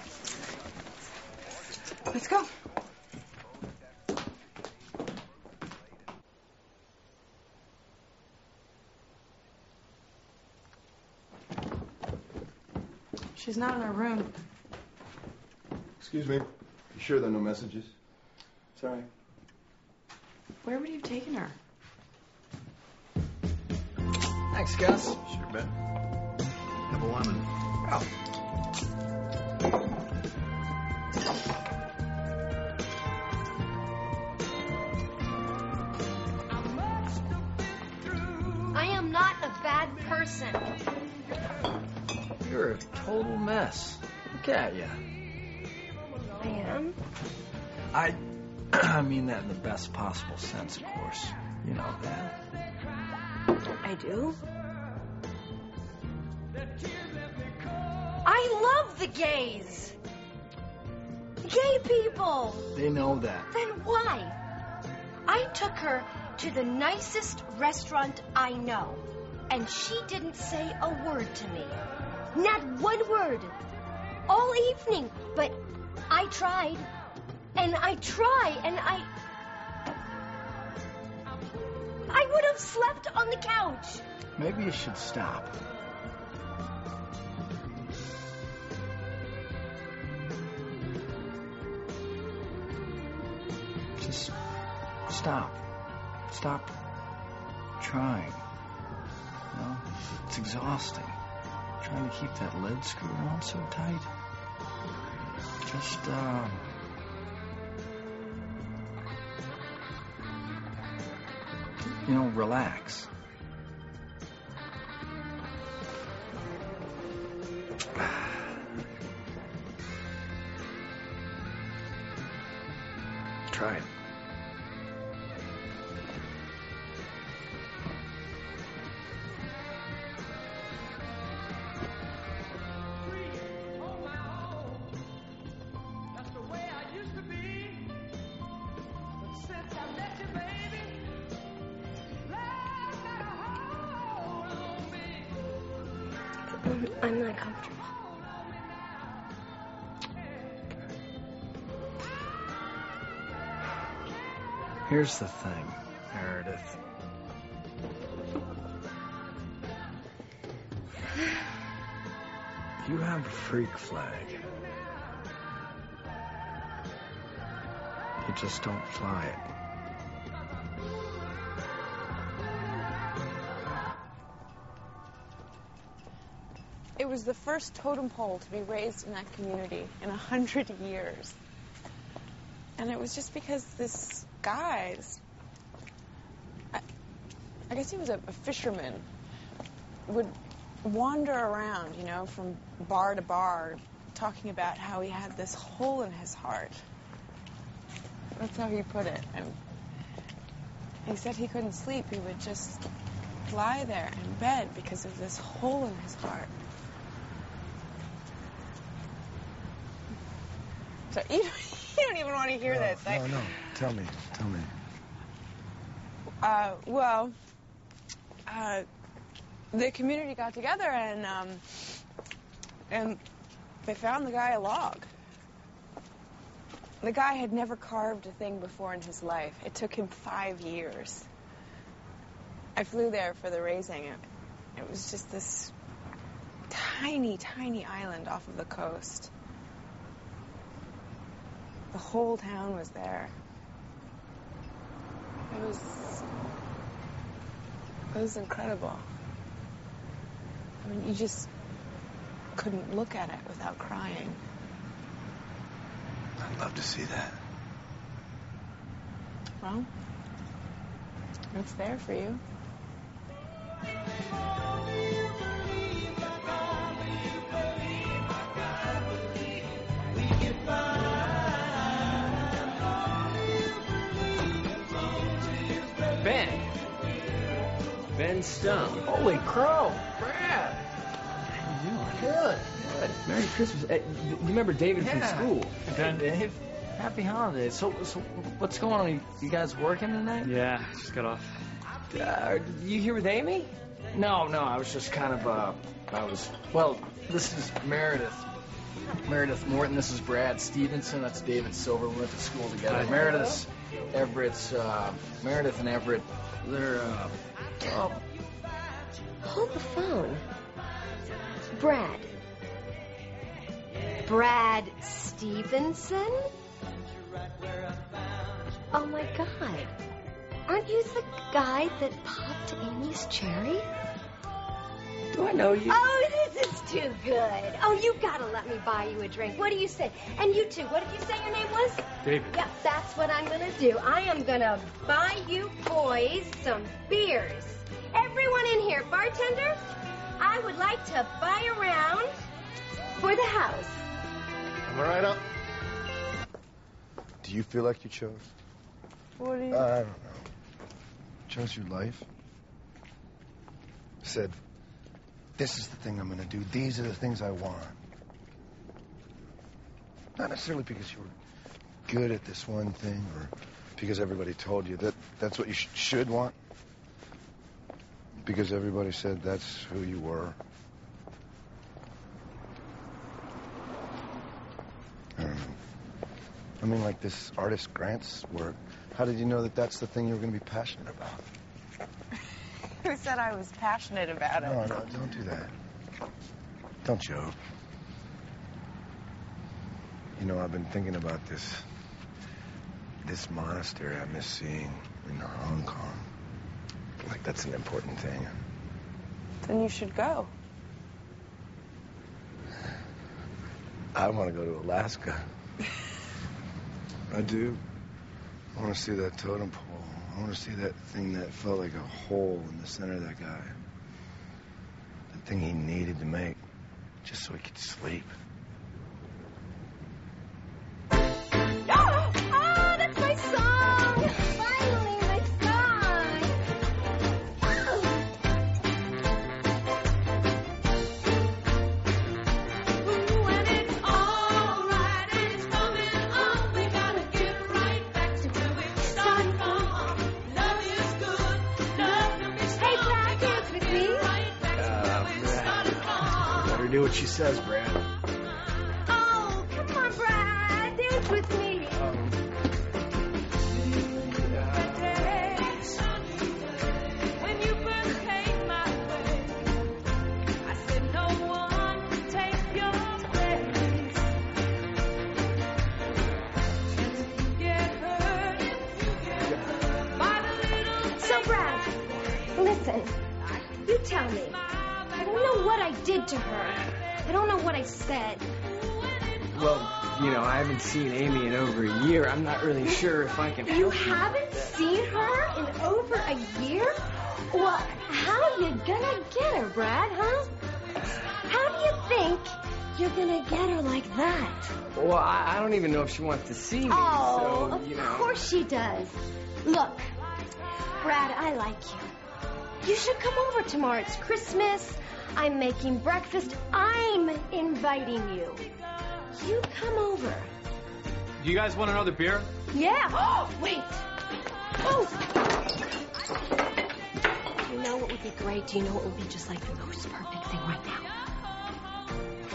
Let's go. She's not in her room. Excuse me. You sure there are no messages? Sorry. Where would you have taken her? Thanks, Gus. Sure bet. Have a lemon. Oh. I am not a bad person. You're a total mess. Look at you. I am? I, I mean that in the best possible sense, of course. You know that. I do. I love the gays. Gay people. They know that. Then why? I took her to the nicest restaurant I know, and she didn't say a word to me. Not one word. All evening. But I tried. And I try, and I... I would have slept on the couch. Maybe you should stop. Just stop. Stop trying. You know, it's exhausting. Trying to keep that lid screwed on so tight. Just, um... you know, relax. Try it. I'm not comfortable. Here's the thing, Meredith. You have a freak flag. You just don't fly it. It was the first totem pole to be raised in that community in a hundred years. And it was just because this guy, this, I, I guess he was a, a fisherman, would wander around, you know, from bar to bar, talking about how he had this hole in his heart. That's how he put it. And he said he couldn't sleep. He would just lie there in bed because of this hole in his heart. So you, you don't even want to hear no, this. No, like, no. Tell me. Tell me. Uh, well, uh, the community got together and um, and they found the guy a log. The guy had never carved a thing before in his life. It took him five years. I flew there for the raising. It, it was just this tiny, tiny island off of the coast. The whole town was there. It was... It was incredible. I mean, you just couldn't look at it without crying. I'd love to see that. Well, it's there for you. Ben. Ben Stone. Holy crow, Brad. How you doing? Good, good. Merry Christmas. Uh, you remember David Yeah. from school? Ben, Dave. Happy holidays. So, so what's going on? You, you guys working tonight? Yeah, just got off. Uh, you here with Amy? No, no. I was just kind of. Uh, I was. Well, this is Meredith. Meredith Morton. This is Brad Stevenson. That's David Silver. We went to school together. Hi. Meredith's Everett's. Uh, Meredith and Everett. They're. Uh, oh, Hold the phone. Brad. Brad Stevenson? Oh my God. Aren't you the guy that popped Amy's cherry? Do I know you? Oh, this is too good. Oh, you gotta let me buy you a drink. What do you say? And you too. What did you say your name was? David. Yep, that's what I'm gonna do. I am gonna buy you boys some beers. Everyone in here, bartender, I would like to buy a round for the house. Am I right up? Do you feel like you chose? What do you... Uh, I don't know. Chose your life. Said, this is the thing I'm going to do. These are the things I want. Not necessarily because you were good at this one thing or Because everybody told you that that's what you sh- should want? Because everybody said that's who you were? I don't know. I mean, like this artist Grant's work. How did you know that that's the thing you were going to be passionate about? Who said I was passionate about it? No, no, don't do that. Don't joke. You know, I've been thinking about this... this monastery I miss seeing in Hong Kong. Like, that's an important thing. Then you should go. I want to go to Alaska. I do. I want to see that totem pole. I want to see that thing that felt like a hole in the center of that guy. The thing he needed to make just so he could sleep. Oh, that's my song! Finally, my song! Ooh, and it's all right, and it's coming on. We gotta get right back to where we started from. Love is good, love can be strong. Hey, Brad, dance with me. Right back to where we started from. Let her do what she says, Brad. Oh, come on, Brad, dance with me. When you first came my way, I said no one could take your place. If you get hurt, if you get hurt by the little. So, Brad, listen. You tell me. I don't know what I did to her. I don't know what I said. Well, you know, I haven't seen Amy in over a year. I'm not really sure if I can You help haven't seen her in over a year? Well, how you gonna get her, Brad, huh? How do you think you're gonna get her like that? Well, I, I don't even know if she wants to see me, Oh, so, of you know. course she does. Look, Brad, I like you. You should come over tomorrow. It's Christmas. I'm making breakfast. I'm inviting you. You come over. Do you guys want another beer? Yeah. Oh, wait. Oh. You know what would be great? Do you know what would be just like the most perfect thing right now?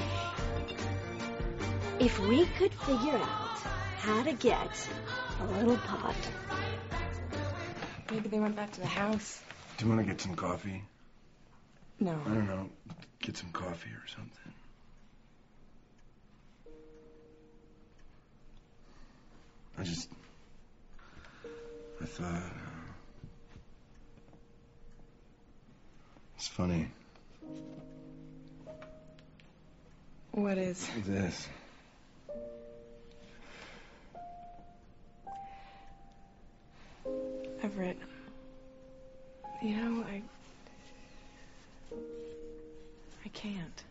If we could figure out how to get a little pot. Maybe they went back to the house. Do you want to get some coffee? No. I don't know. Get some coffee or something. I just... I thought... Uh, it's funny. What is? This. Everett. You know, I... I can't.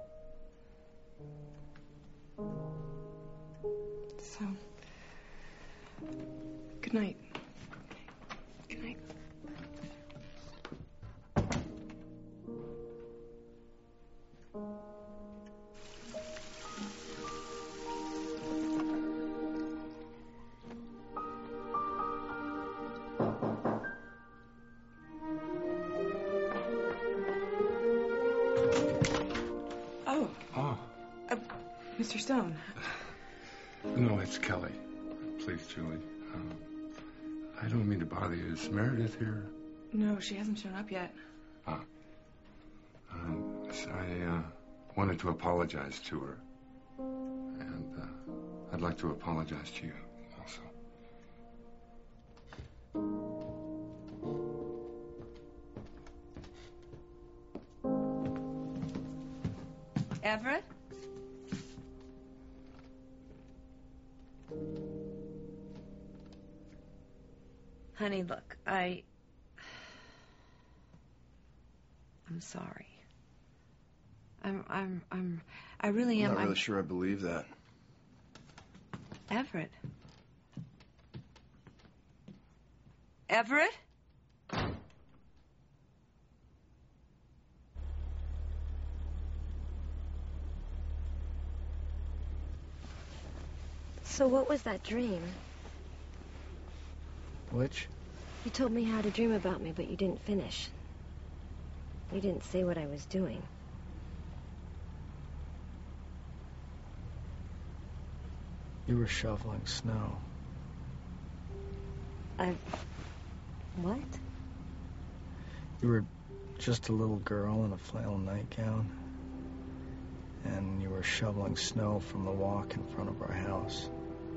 So... Good night. Good night. Oh. Oh. Uh, Mister Stone. No, it's Kelly. Please, Julie. Um, I don't mean to bother you. Is Meredith here? No, she hasn't shown up yet. Ah. Um, I uh, wanted to apologize to her. And uh, I'd like to apologize to you also. Everett? Honey, look, I... I'm sorry. I'm, I'm, I'm, I really am. I'm not really I'm... sure I believe that. Everett? Everett? So what was that dream? Which? You told me how to dream about me, but you didn't finish. You didn't say what I was doing. You were shoveling snow. I... What? You were just a little girl in a flannel nightgown. And you were shoveling snow from the walk in front of our house.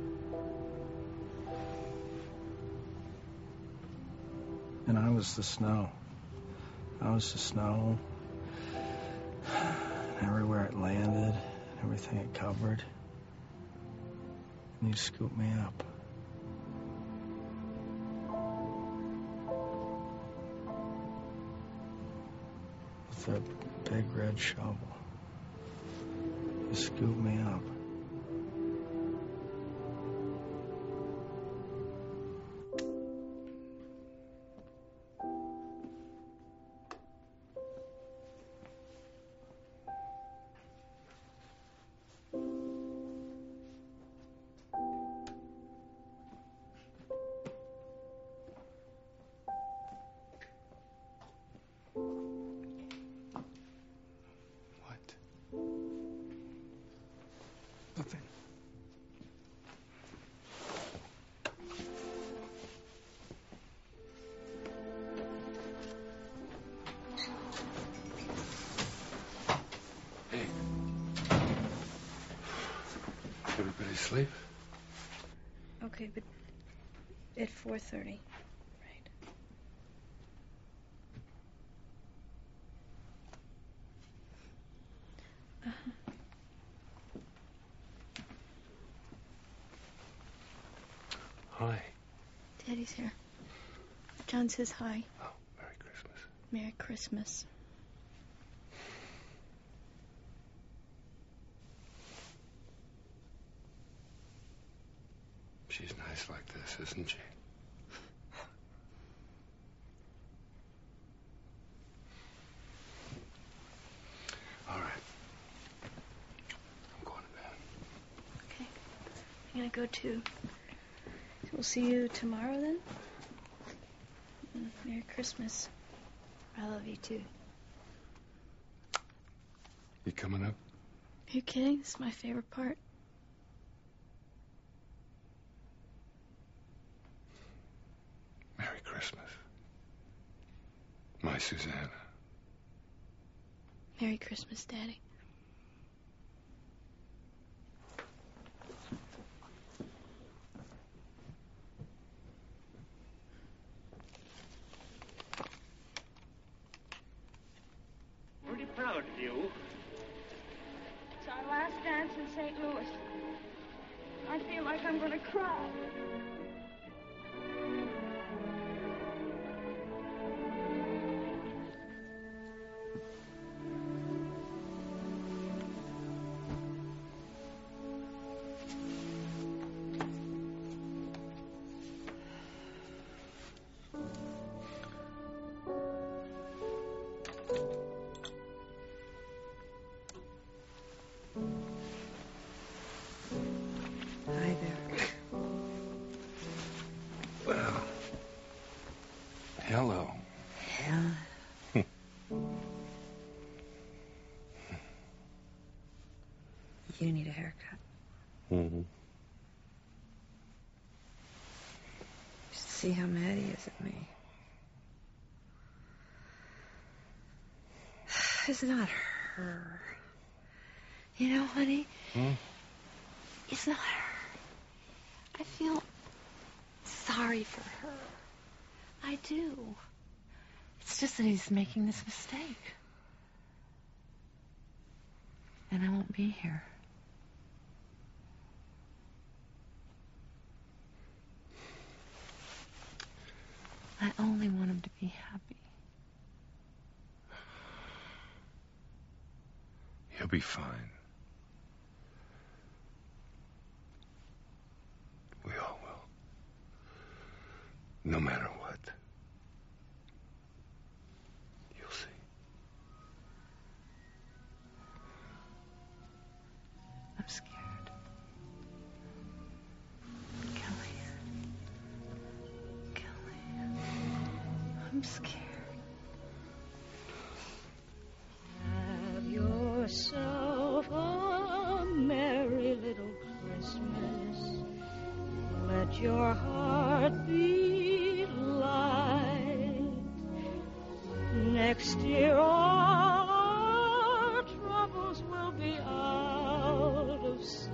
And I was the snow. I was the snow. Everywhere it landed, everything it covered. And you scooped me up. With a big red shovel. You scooped me up. Nothing. Hey. Everybody sleep? Okay, but at four thirty. Uh-huh. Hi. Daddy's here. John says hi. Oh, Merry Christmas. Merry Christmas. She's nice like this, isn't she? All right. I'm going to bed. Okay. I'm gonna go too. We'll see you tomorrow then. Mm, Merry Christmas. I love you too. You coming up? Are you kidding? This is my favorite part. Merry Christmas. My Susanna. Merry Christmas, Daddy. Pretty proud of you. It's our last dance in Saint Louis. I feel like I'm gonna cry. Hi there. Well. Hello. Yeah. You need a haircut. Mm-hmm. See how mad he is at me. It's not her. You know, honey? Hmm? It's not her. I feel sorry for her. I do. It's just that he's making this mistake. And I won't be here. I only want him to be happy. He'll be fine. We all will. No matter what. You'll see. I'm scared. Kelly. Kelly. I'm scared. Have yourself a merry little Christmas. Let your heart be light. Next year all our troubles will be out of sight.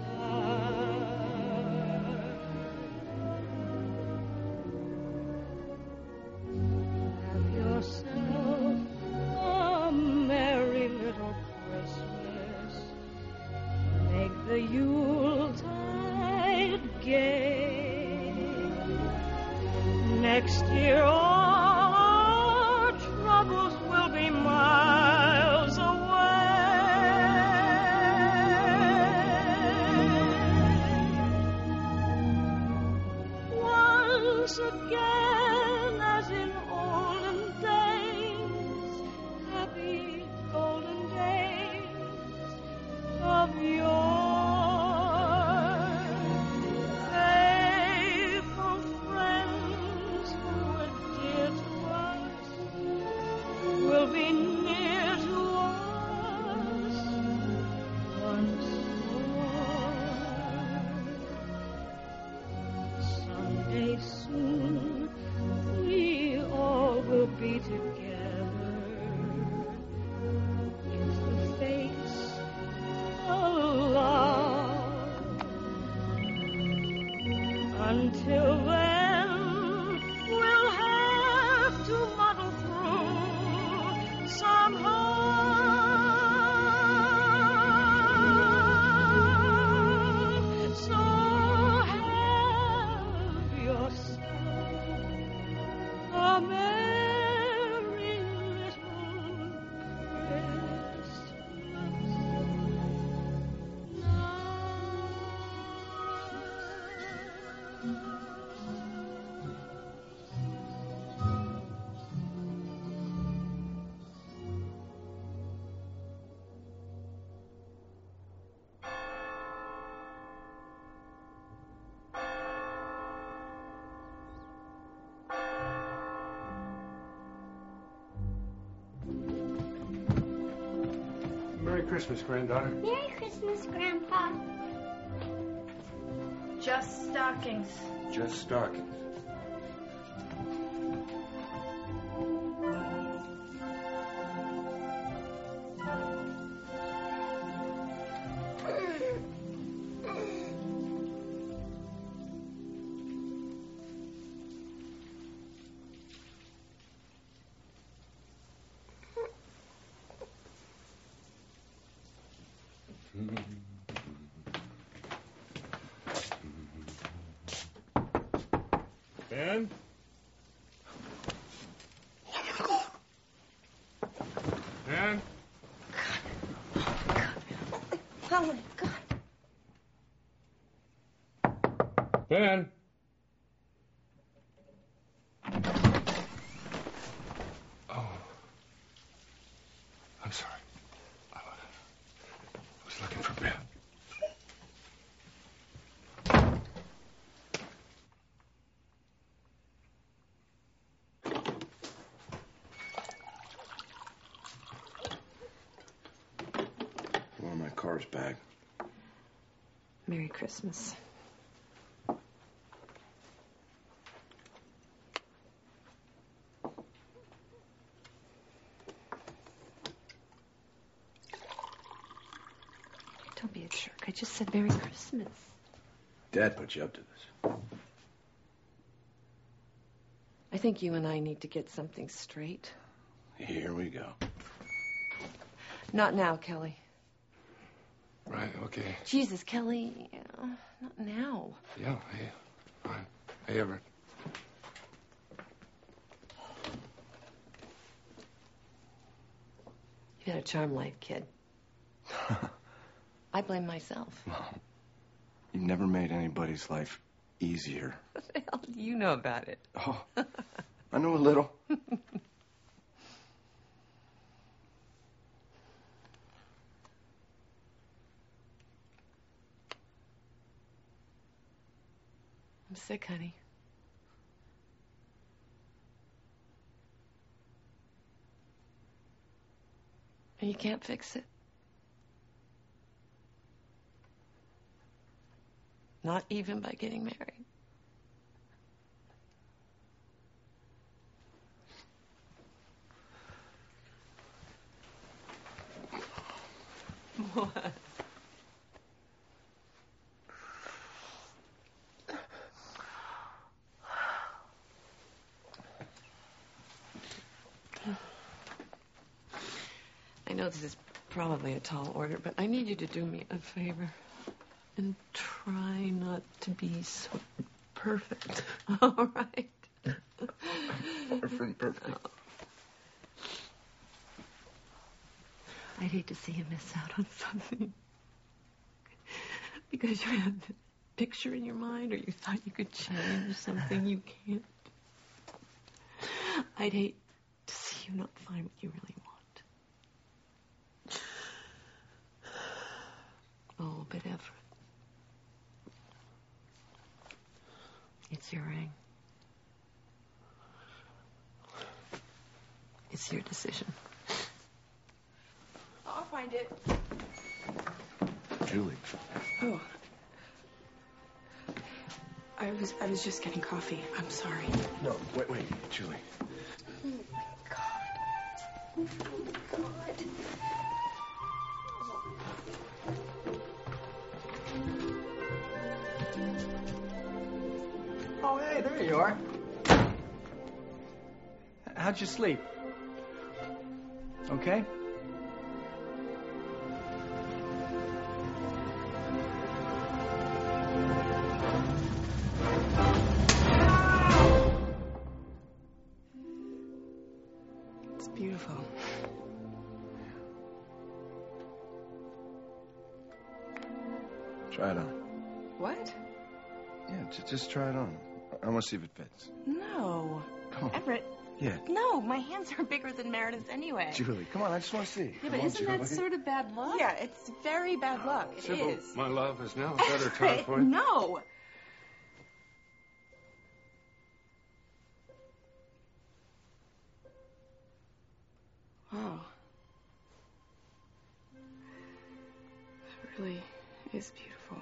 Have yourself a merry little Christmas. Make the Yuletide gay. Next year all our troubles will be miles away. Once again, as in olden days, happy golden days of yore. Faithful friends who were dear to us will be near to us once more. Someday soon we all will be together. If the fates allow. Until then, we'll have to muddle through somehow. So have yourself a merry little Merry Christmas, granddaughter. Merry Christmas, Grandpa. Just stockings. Just stockings. Ben? Ben? Oh, my God. Ben? Oh. I'm sorry. I was looking for Ben. Well, my car's back. Merry Christmas. Don't be a jerk. I just said Merry Christmas. Dad put you up to this. I think you and I need to get something straight. Here we go. Not now, Kelly. Right, okay. Jesus, Kelly. Uh, not now. Yeah, hey, fine. Hey, Everett. You had a charmed life, kid. I blame myself. You've never made anybody's life easier. What the hell do you know about it? Oh, I know a little. I'm sick, honey. And you can't fix it. Not even by getting married. What? I know this is probably a tall order, but I need you to do me a favor and try not to be so perfect. All right? Far from perfect. Oh. I'd hate to see you miss out on something because you had the picture in your mind or you thought you could change something you can't. I'd hate to see you not find what you really want. Oh, but Everett, it's your ring. It's your decision. I'll find it. Julie. Oh. I was I was just getting coffee. I'm sorry. No, wait, wait, Julie. Oh my God. Oh my God. Oh, hey, there you are. How'd you sleep? Okay? It's beautiful. Try it on. What? Yeah, j- just try it on. I want to see if it fits. No. Come on. Everett. Yeah. No, my hands are bigger than Meredith's anyway. Julie, come on, I just want to see. Yeah, Come but on, isn't that Julie. sort of bad luck? Yeah, it's very bad luck. It Sybil, is. my love, is now a better time Everett, for you? no. Wow. It really is beautiful.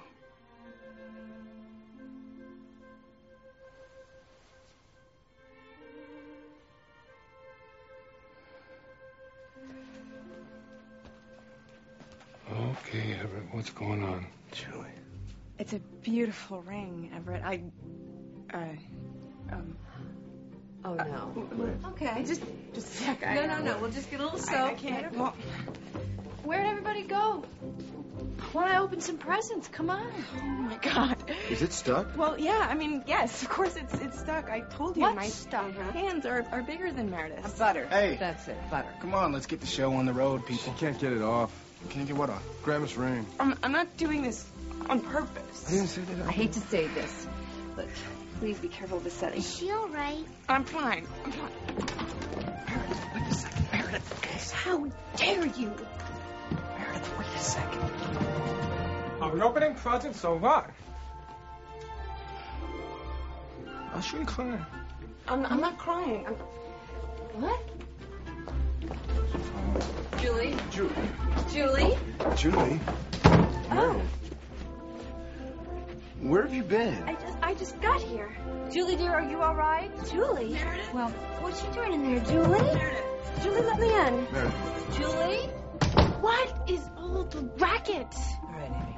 Okay, Everett, what's going on? Julie. It's a beautiful ring, Everett. I, uh, um. Oh, no. Uh, okay, just, just a sec. I, No, no, no. We'll just get a little soap. I, I can't. Well, Where'd everybody go? Want to open some presents? Come on. oh my God. Is it stuck? Well, yeah. I mean, yes. Of course, it's it's stuck. I told you What's my stuck? hands are, are bigger than Meredith's. Butter. Hey. That's it, butter. Come on, let's get the show on the road, people. Can't get it off. Can you get what on? Grandma's ring. I'm I'm not doing this on purpose. I didn't say that. I hate to say this. Look, please be careful of the setting. Is she all right? I'm fine. I'm fine. Meredith, wait a second. Meredith. How dare you? Meredith, wait a second. Are we opening presents or what? I shouldn't cry. I'm I'm not crying. I'm... What? Julie? Julie. Julie? Julie. Oh, Where have you been? I just I just got here. Julie, dear, are you all right? Julie? Well, what's she doing in there, Julie? Julie, let me in. Meredith. Julie? What is all the racket? All right, Amy.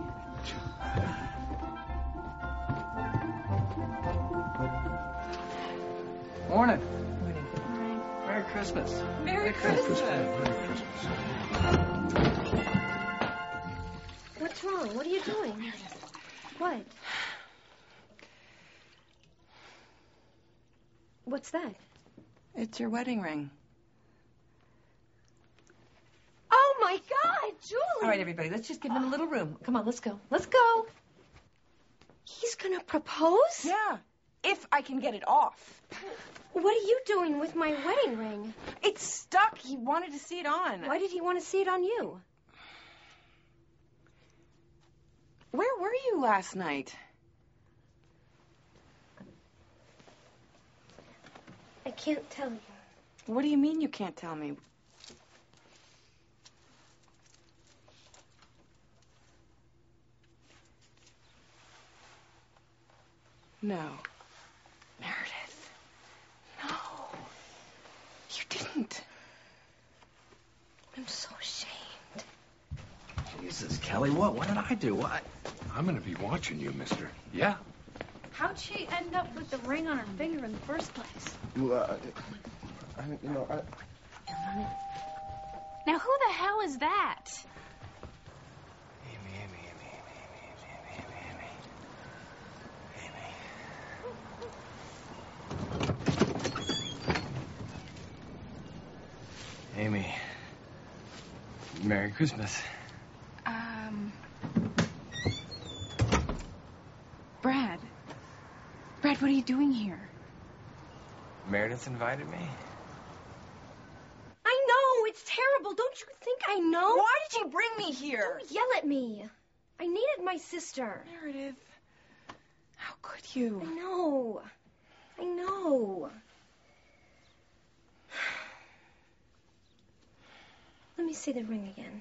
Morning. Morning. Merry Christmas. Merry Christmas. What's wrong? What are you doing? What? What's that? It's your wedding ring. Oh, my God, Julie! All right, everybody, let's just give him a little room. Come on, let's go. Let's go. He's gonna propose? Yeah, if I can get it off. What are you doing with my wedding ring? It's stuck. He wanted to see it on. Why did he want to see it on you? Where were you last night? I can't tell you. What do you mean you can't tell me? No. Meredith. No. You didn't. I'm so ashamed. Jesus, Kelly, what? What did I do? What? I'm going to be watching you, mister. Yeah. How'd she end up with the ring on her finger in the first place? Well, uh, I, you know, I... Now, who the hell is that? Amy, Amy, Amy, Amy, Amy, Amy, Amy. Amy. Merry Christmas. Um. Brad. Brad, what are you doing here? Meredith invited me. I know, it's terrible. Don't you think I know? Why did you bring me here? Don't yell at me. I needed my sister. Meredith, how could you? I know. I know. Let me see the ring again.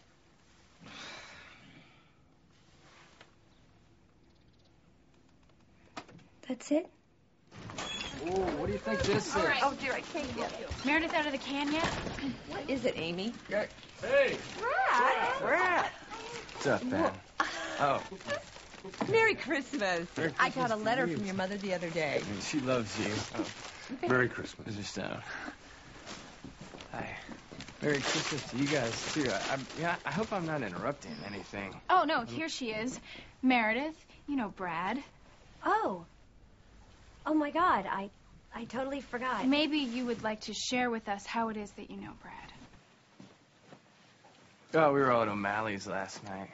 That's it? Ooh, what do you think this is? All right. Oh, dear, I can't get it. Meredith out of the can yet? What is it, Amy? Hey. Brad! Brad! What's up, man? Oh. Merry Christmas. Merry I got a Christmas letter to you. from your mother the other day. She loves you. Oh. Merry Christmas. Mister Stone. Hi. Merry Christmas to you guys, too. I, I, yeah, I hope I'm not interrupting anything. Oh, no, here she is. Meredith. You know Brad. Oh. Oh, my God. I, I totally forgot. Maybe you would like to share with us how it is that you know Brad. Oh, we were all at O'Malley's last night.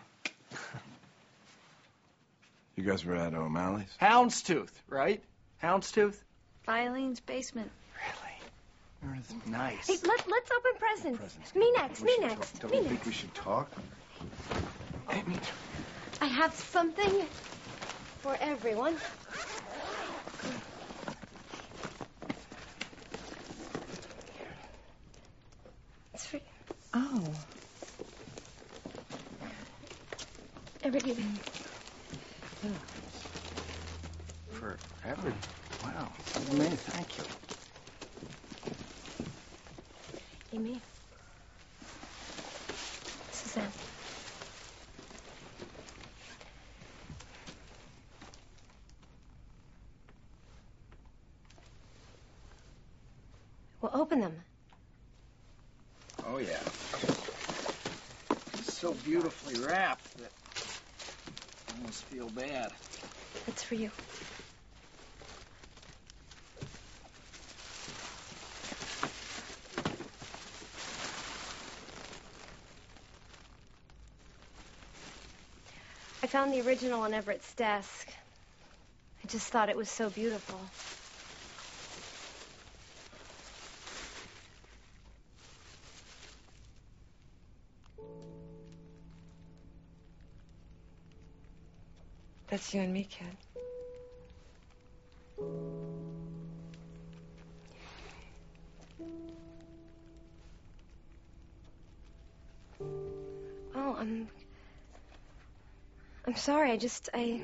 You guys were at O'Malley's? Houndstooth, right? Houndstooth? Eileen's basement. Meredith, nice. Hey, let, let's open presents. Presents. Me next, We me should next, talk. Don't me you next. think we should talk? Amy. I have something for everyone. It's for you. Oh. Everett, For Everett. Wow. Amazing. Thank you. Amy. Suzanne. Well, open them. Oh, yeah. It's so beautifully wrapped that I almost feel bad. It's for you. I found the original on Everett's desk. I just thought it was so beautiful. That's you and me, kid. Oh, I'm... I'm sorry. I just... I...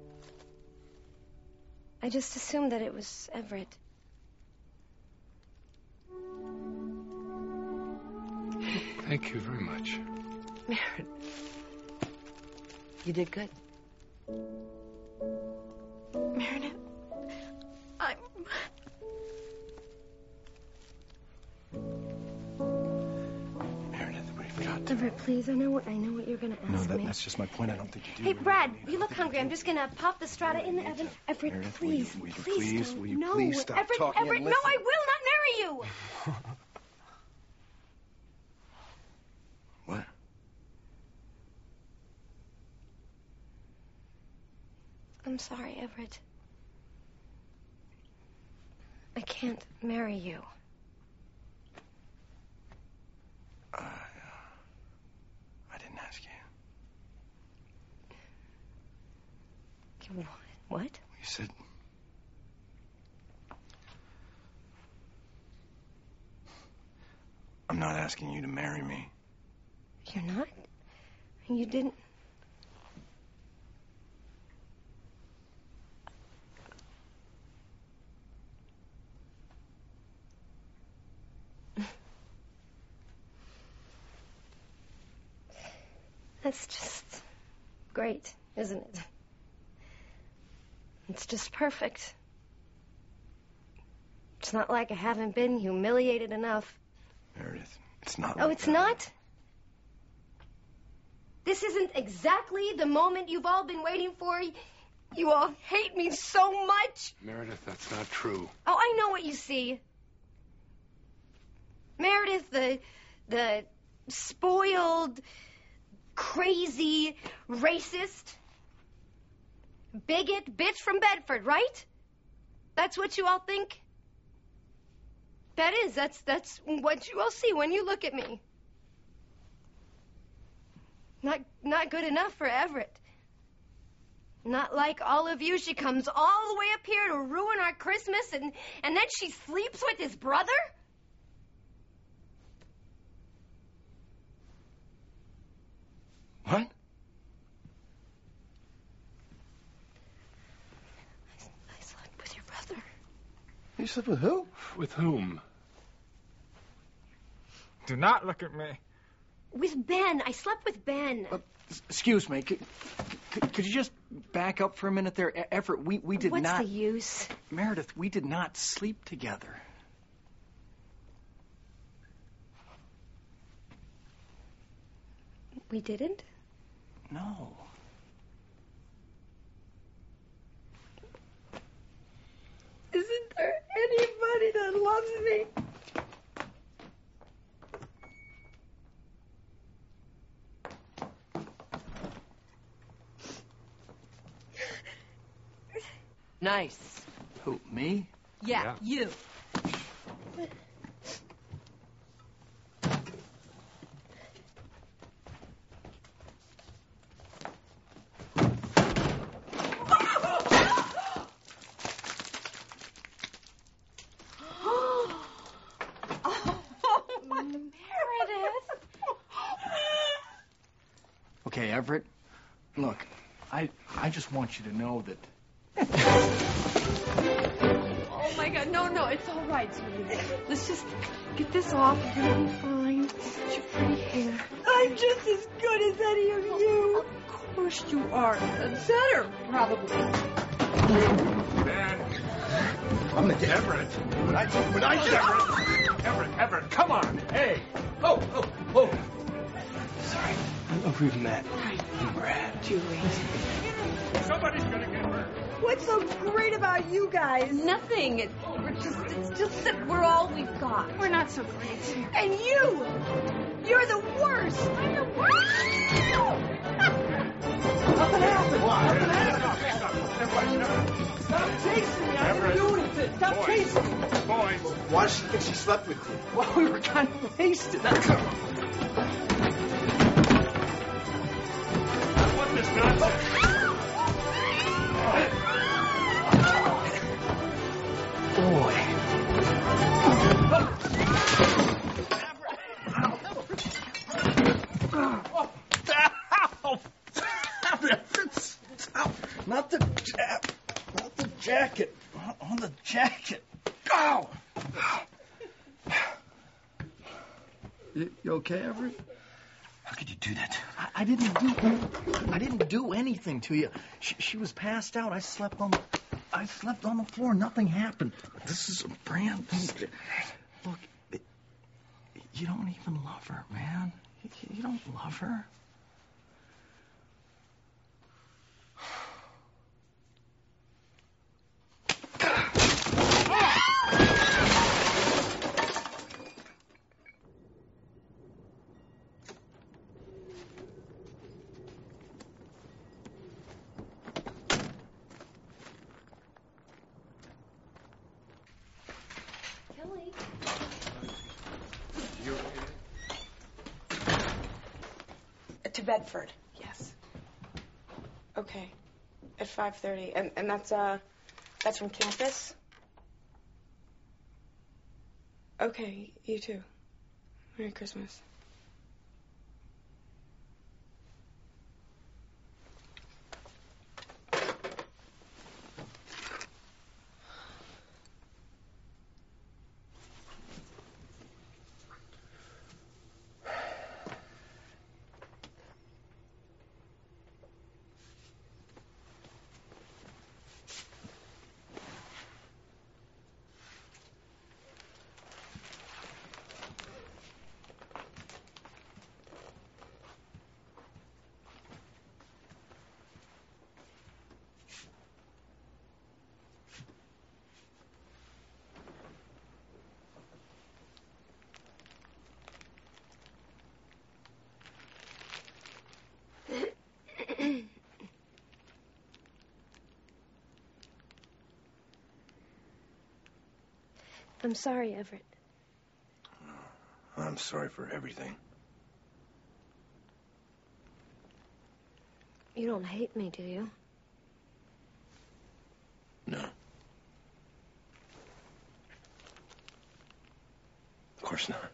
I just assumed that it was Everett. Thank you very much. Meredith. You did good. Meredith, I'm... Meredith, we've got to... Everett, please. I know what I know what you're gonna ask No, that, me. that's just my point. I don't think you do. Hey, Brad, you look hungry. I'm just gonna pop the strata in the oven. Everett, Meredith, will you- please, will you please, please- don't. will you no, please stop Everett, talking and Everett, no, listen? I will not marry you. What? I'm sorry, Everett. I can't marry you. Uh, I didn't ask you. What? What? You said... I'm not asking you to marry me. You're not? You didn't? That's just great, isn't it? It's just perfect. It's not like I haven't been humiliated enough. Meredith, it's not Oh, like it's that. not? This isn't exactly the moment you've all been waiting for? You all hate me so much. Meredith, that's not true. Oh, I know what you see. Meredith, the the spoiled, crazy, racist, bigot bitch from Bedford, right? That's what you all think? That is, that's that's what you all see when you look at me. Not not good enough for Everett. Not like all of you. She comes all the way up here to ruin our Christmas, and, and then she sleeps with his brother? What? I slept with your brother. You slept with who? With whom? Do not look at me. With Ben. I slept with Ben. Uh, excuse me. Could, could, could you just back up for a minute there? E- Everett, we, we did What's not... What's the use? Meredith, we did not sleep together. We didn't? No. Isn't there anybody that loves me? Nice. Who, me? Yeah, you. Okay, Everett, look, I I just want you to know that... Oh, my God. No, no, it's all right, sweetie. Let's just get this off. You're going to be fine. It's your pretty hair. I'm just as good as any of you. Of course you are. Better, probably. Dad. I'm the dad. Everett. When I, when I Everett. Everett, Everett, come on. Hey. Oh, oh, oh. Sorry. I'm reading that. Brad. Julie. Somebody's gonna get hurt. What's so great about you guys? Nothing. It, we're just, it's just that we're all we've got. We're not so great. And you! You're the worst! I'm the worst! Nothing happened. Nothing happened. Stop chasing me. I didn't do anything. Stop Boys. chasing me. Boys. Why does she think she slept with you? Well, we were kind of wasted. That's all. What this nonsense? Boy. Not the jab. Not the jacket. On the jacket. Ow! You, you okay, Everett? How could you do that? I, I didn't do. I didn't do anything to you. She, she was passed out. I slept on. I slept on the floor. Nothing happened. This is a brand. Look, it, you don't even love her, man. You, you don't love her. To Bedford, yes. Okay, at five thirty, and and that's uh, that's from campus. Okay, you too. Merry Christmas. I'm sorry, Everett. I'm sorry for everything. You don't hate me, do you? No. Of course not.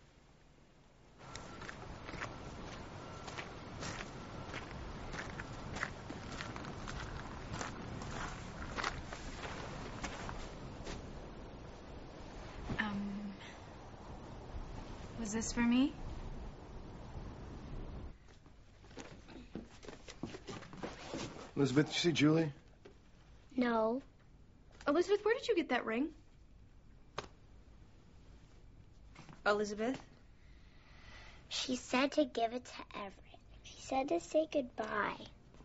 Um, was this for me? Elizabeth, did you see Julie? No. Elizabeth, where did you get that ring? Elizabeth? She said to give it to Everett. She said to say goodbye.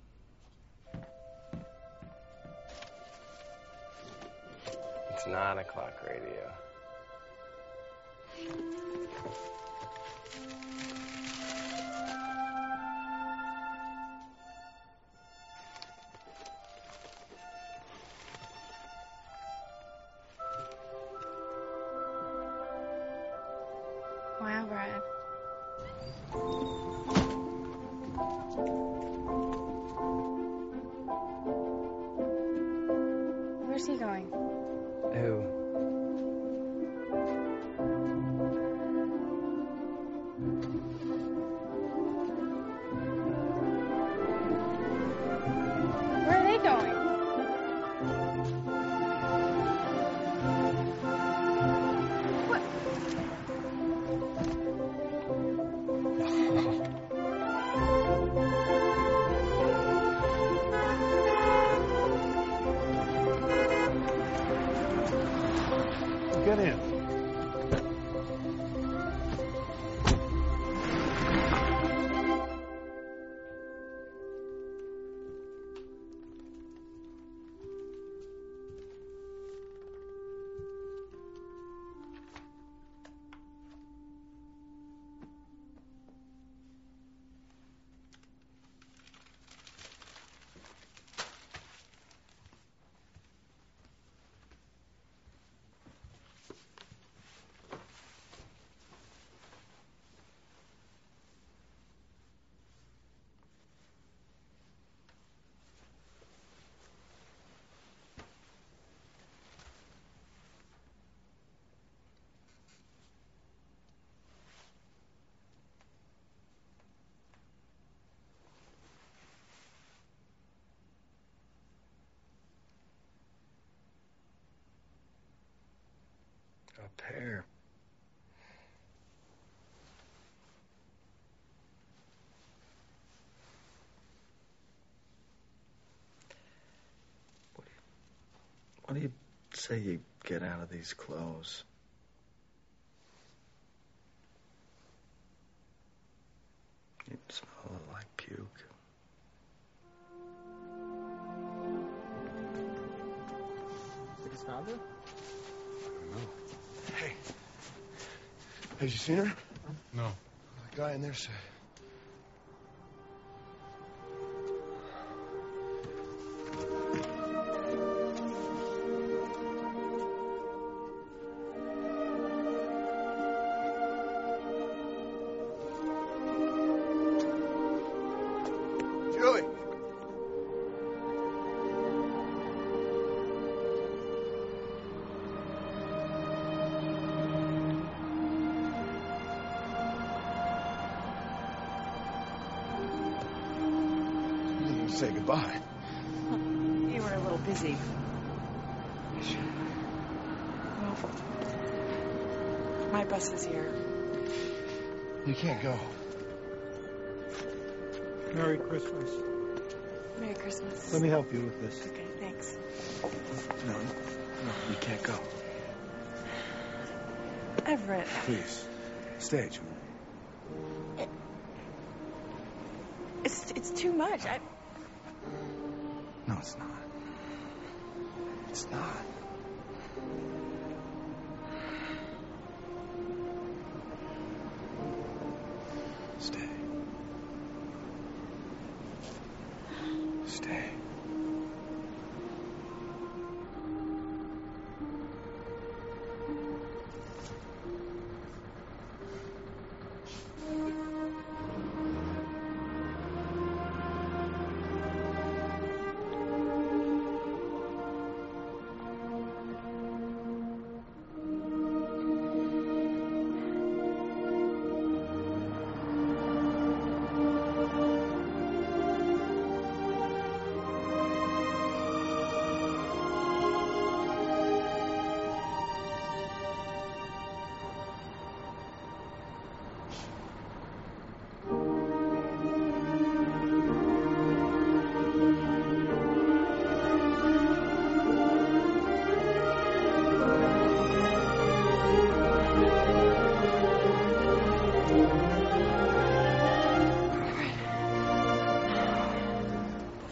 It's nine o'clock radio. Wow, Brad. Where's he going? Who? Where are they going? What? Get in. A pair. What do you, what do you say you get out of these clothes? You smell a little like puke. Think it's found her? Hey. Have you seen her? No. The guy in there said. Julie. Say goodbye. You were a little busy. Well, my bus is here. You can't go. Merry Christmas. Merry Christmas. Let me help you with this. Okay, thanks. No, no, you can't go. Everett. Please, stay, Julie. It, it's it's too much. I. No, it's not. It's not. Stay. Stay.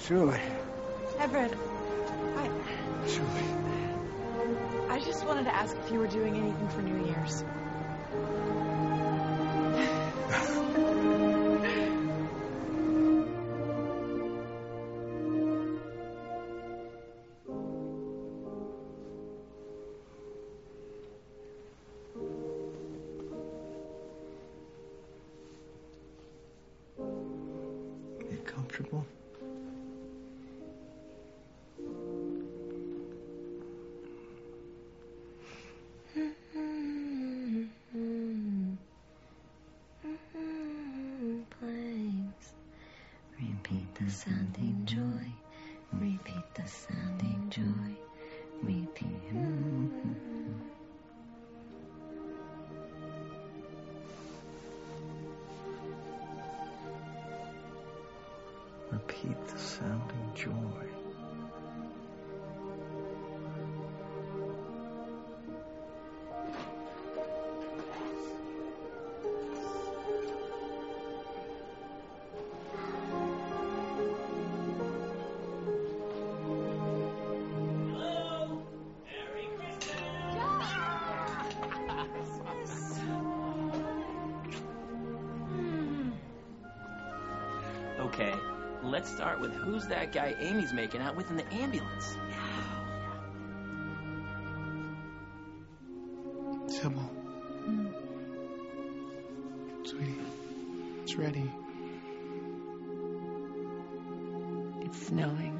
Julie. Everett, I, Julie. I just wanted to ask if you were doing anything for New Year's. You comfortable? Planes. Repeat the sounding joy. Repeat the sounding joy. Repeat. Repeat the sounding joy. Okay, let's start with who's that guy Amy's making out with in the ambulance? Sybil. Sweetie, it's ready. It's snowing.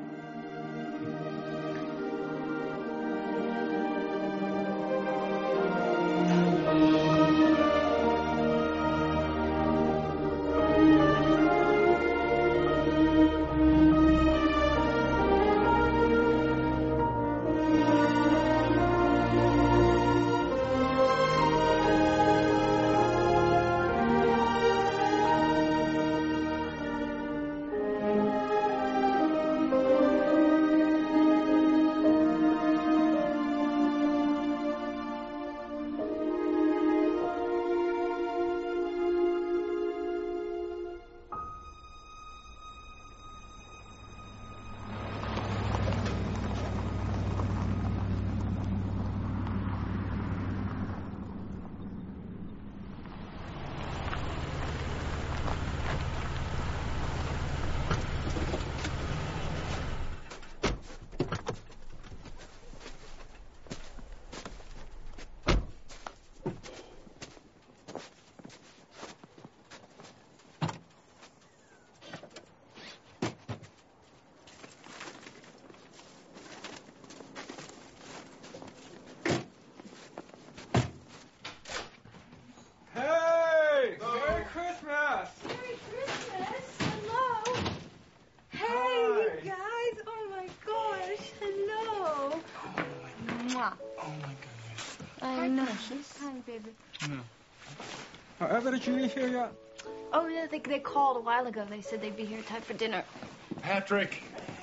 Hey! Merry Christmas! Merry Christmas! Hello! Hey, Hi. you guys! Oh my gosh! Hello! Mwah. Oh my goodness. I know. Hi, baby. No. Are Everett and Julie here yet? Oh, yeah, they, they called a while ago. They said they'd be here in time for dinner. Patrick.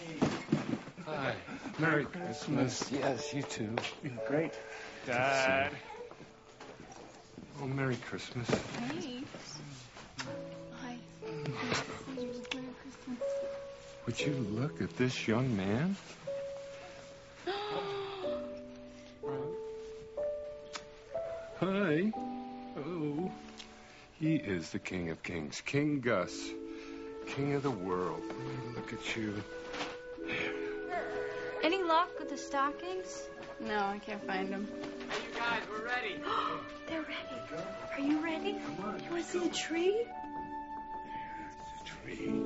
Hi. Merry Christmas. Yes, you too. Great. Dad. Oh, Merry Christmas. Hey. Hi. Merry Christmas. Would you look at this young man? Hi. Oh. He is the King of Kings. King Gus. King of the world. Look at you. Any luck with the stockings? No, I can't find him. Hey, you guys, we're ready. They're ready. Are you ready? You want to see the tree? Tree.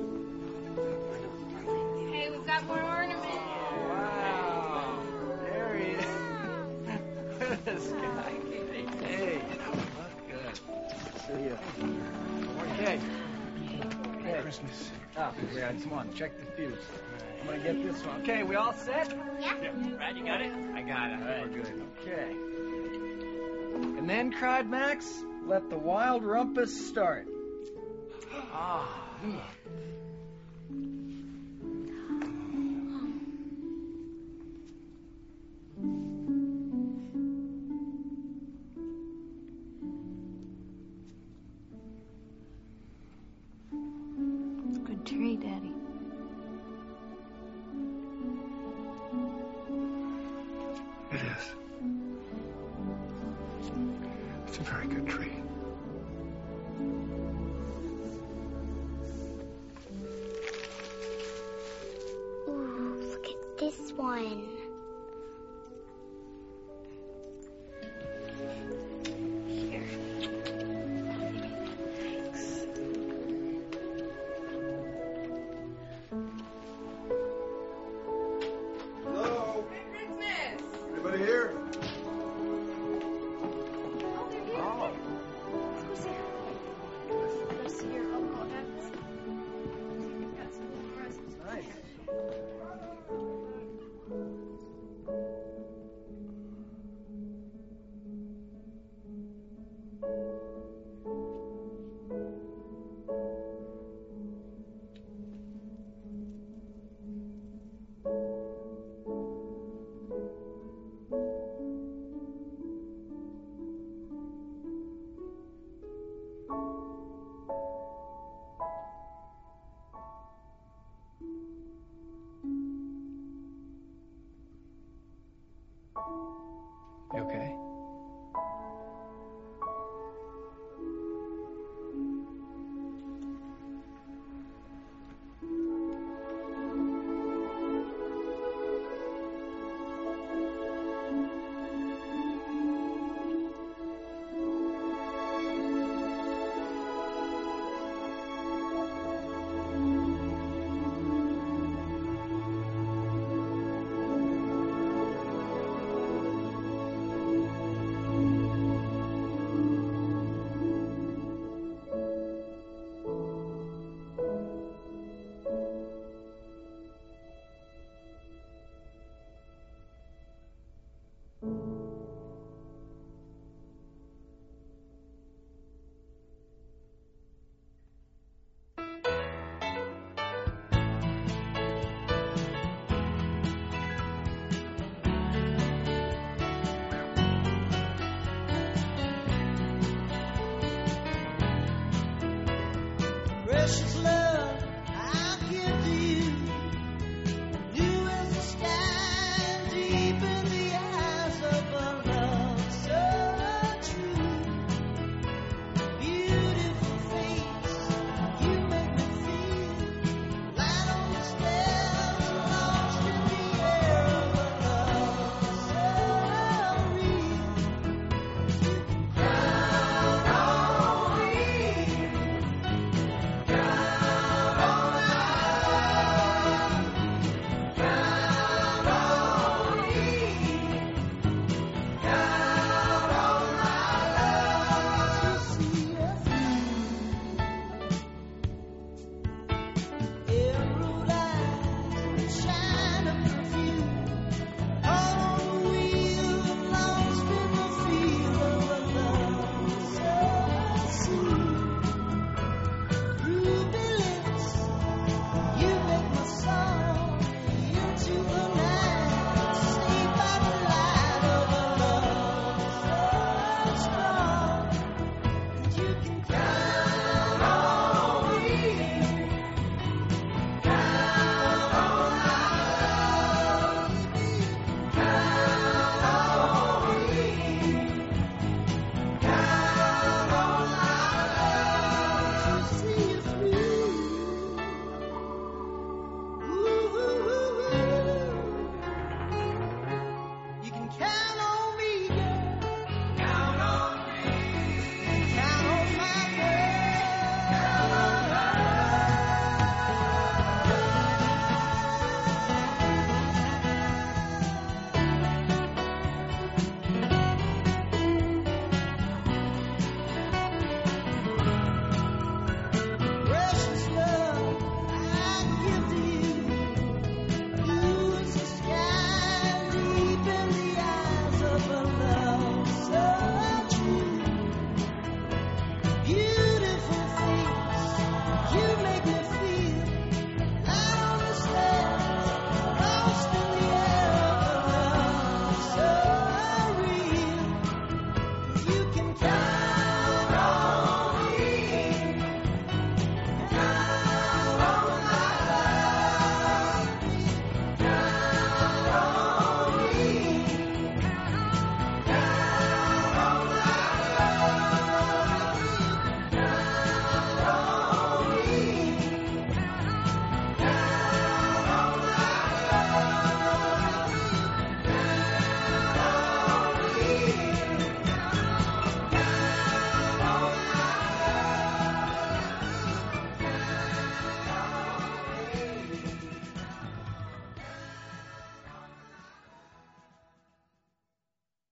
Hey, we've got more ornaments. Wow. There he is. Look at this guy. Hey. Look good. See ya. Okay. Merry Christmas. Ah, yeah, come on, check the fuse. I'm gonna get this one. Okay, we all set? Yeah. Brad, you got it? I got it. All right, good. Okay. And then, cried Max, let the wild rumpus start. Ah. It's a good tree, Daddy. a very good tree. Ooh, look at this one. Here. Thanks. Hello? Merry Christmas! Anybody here?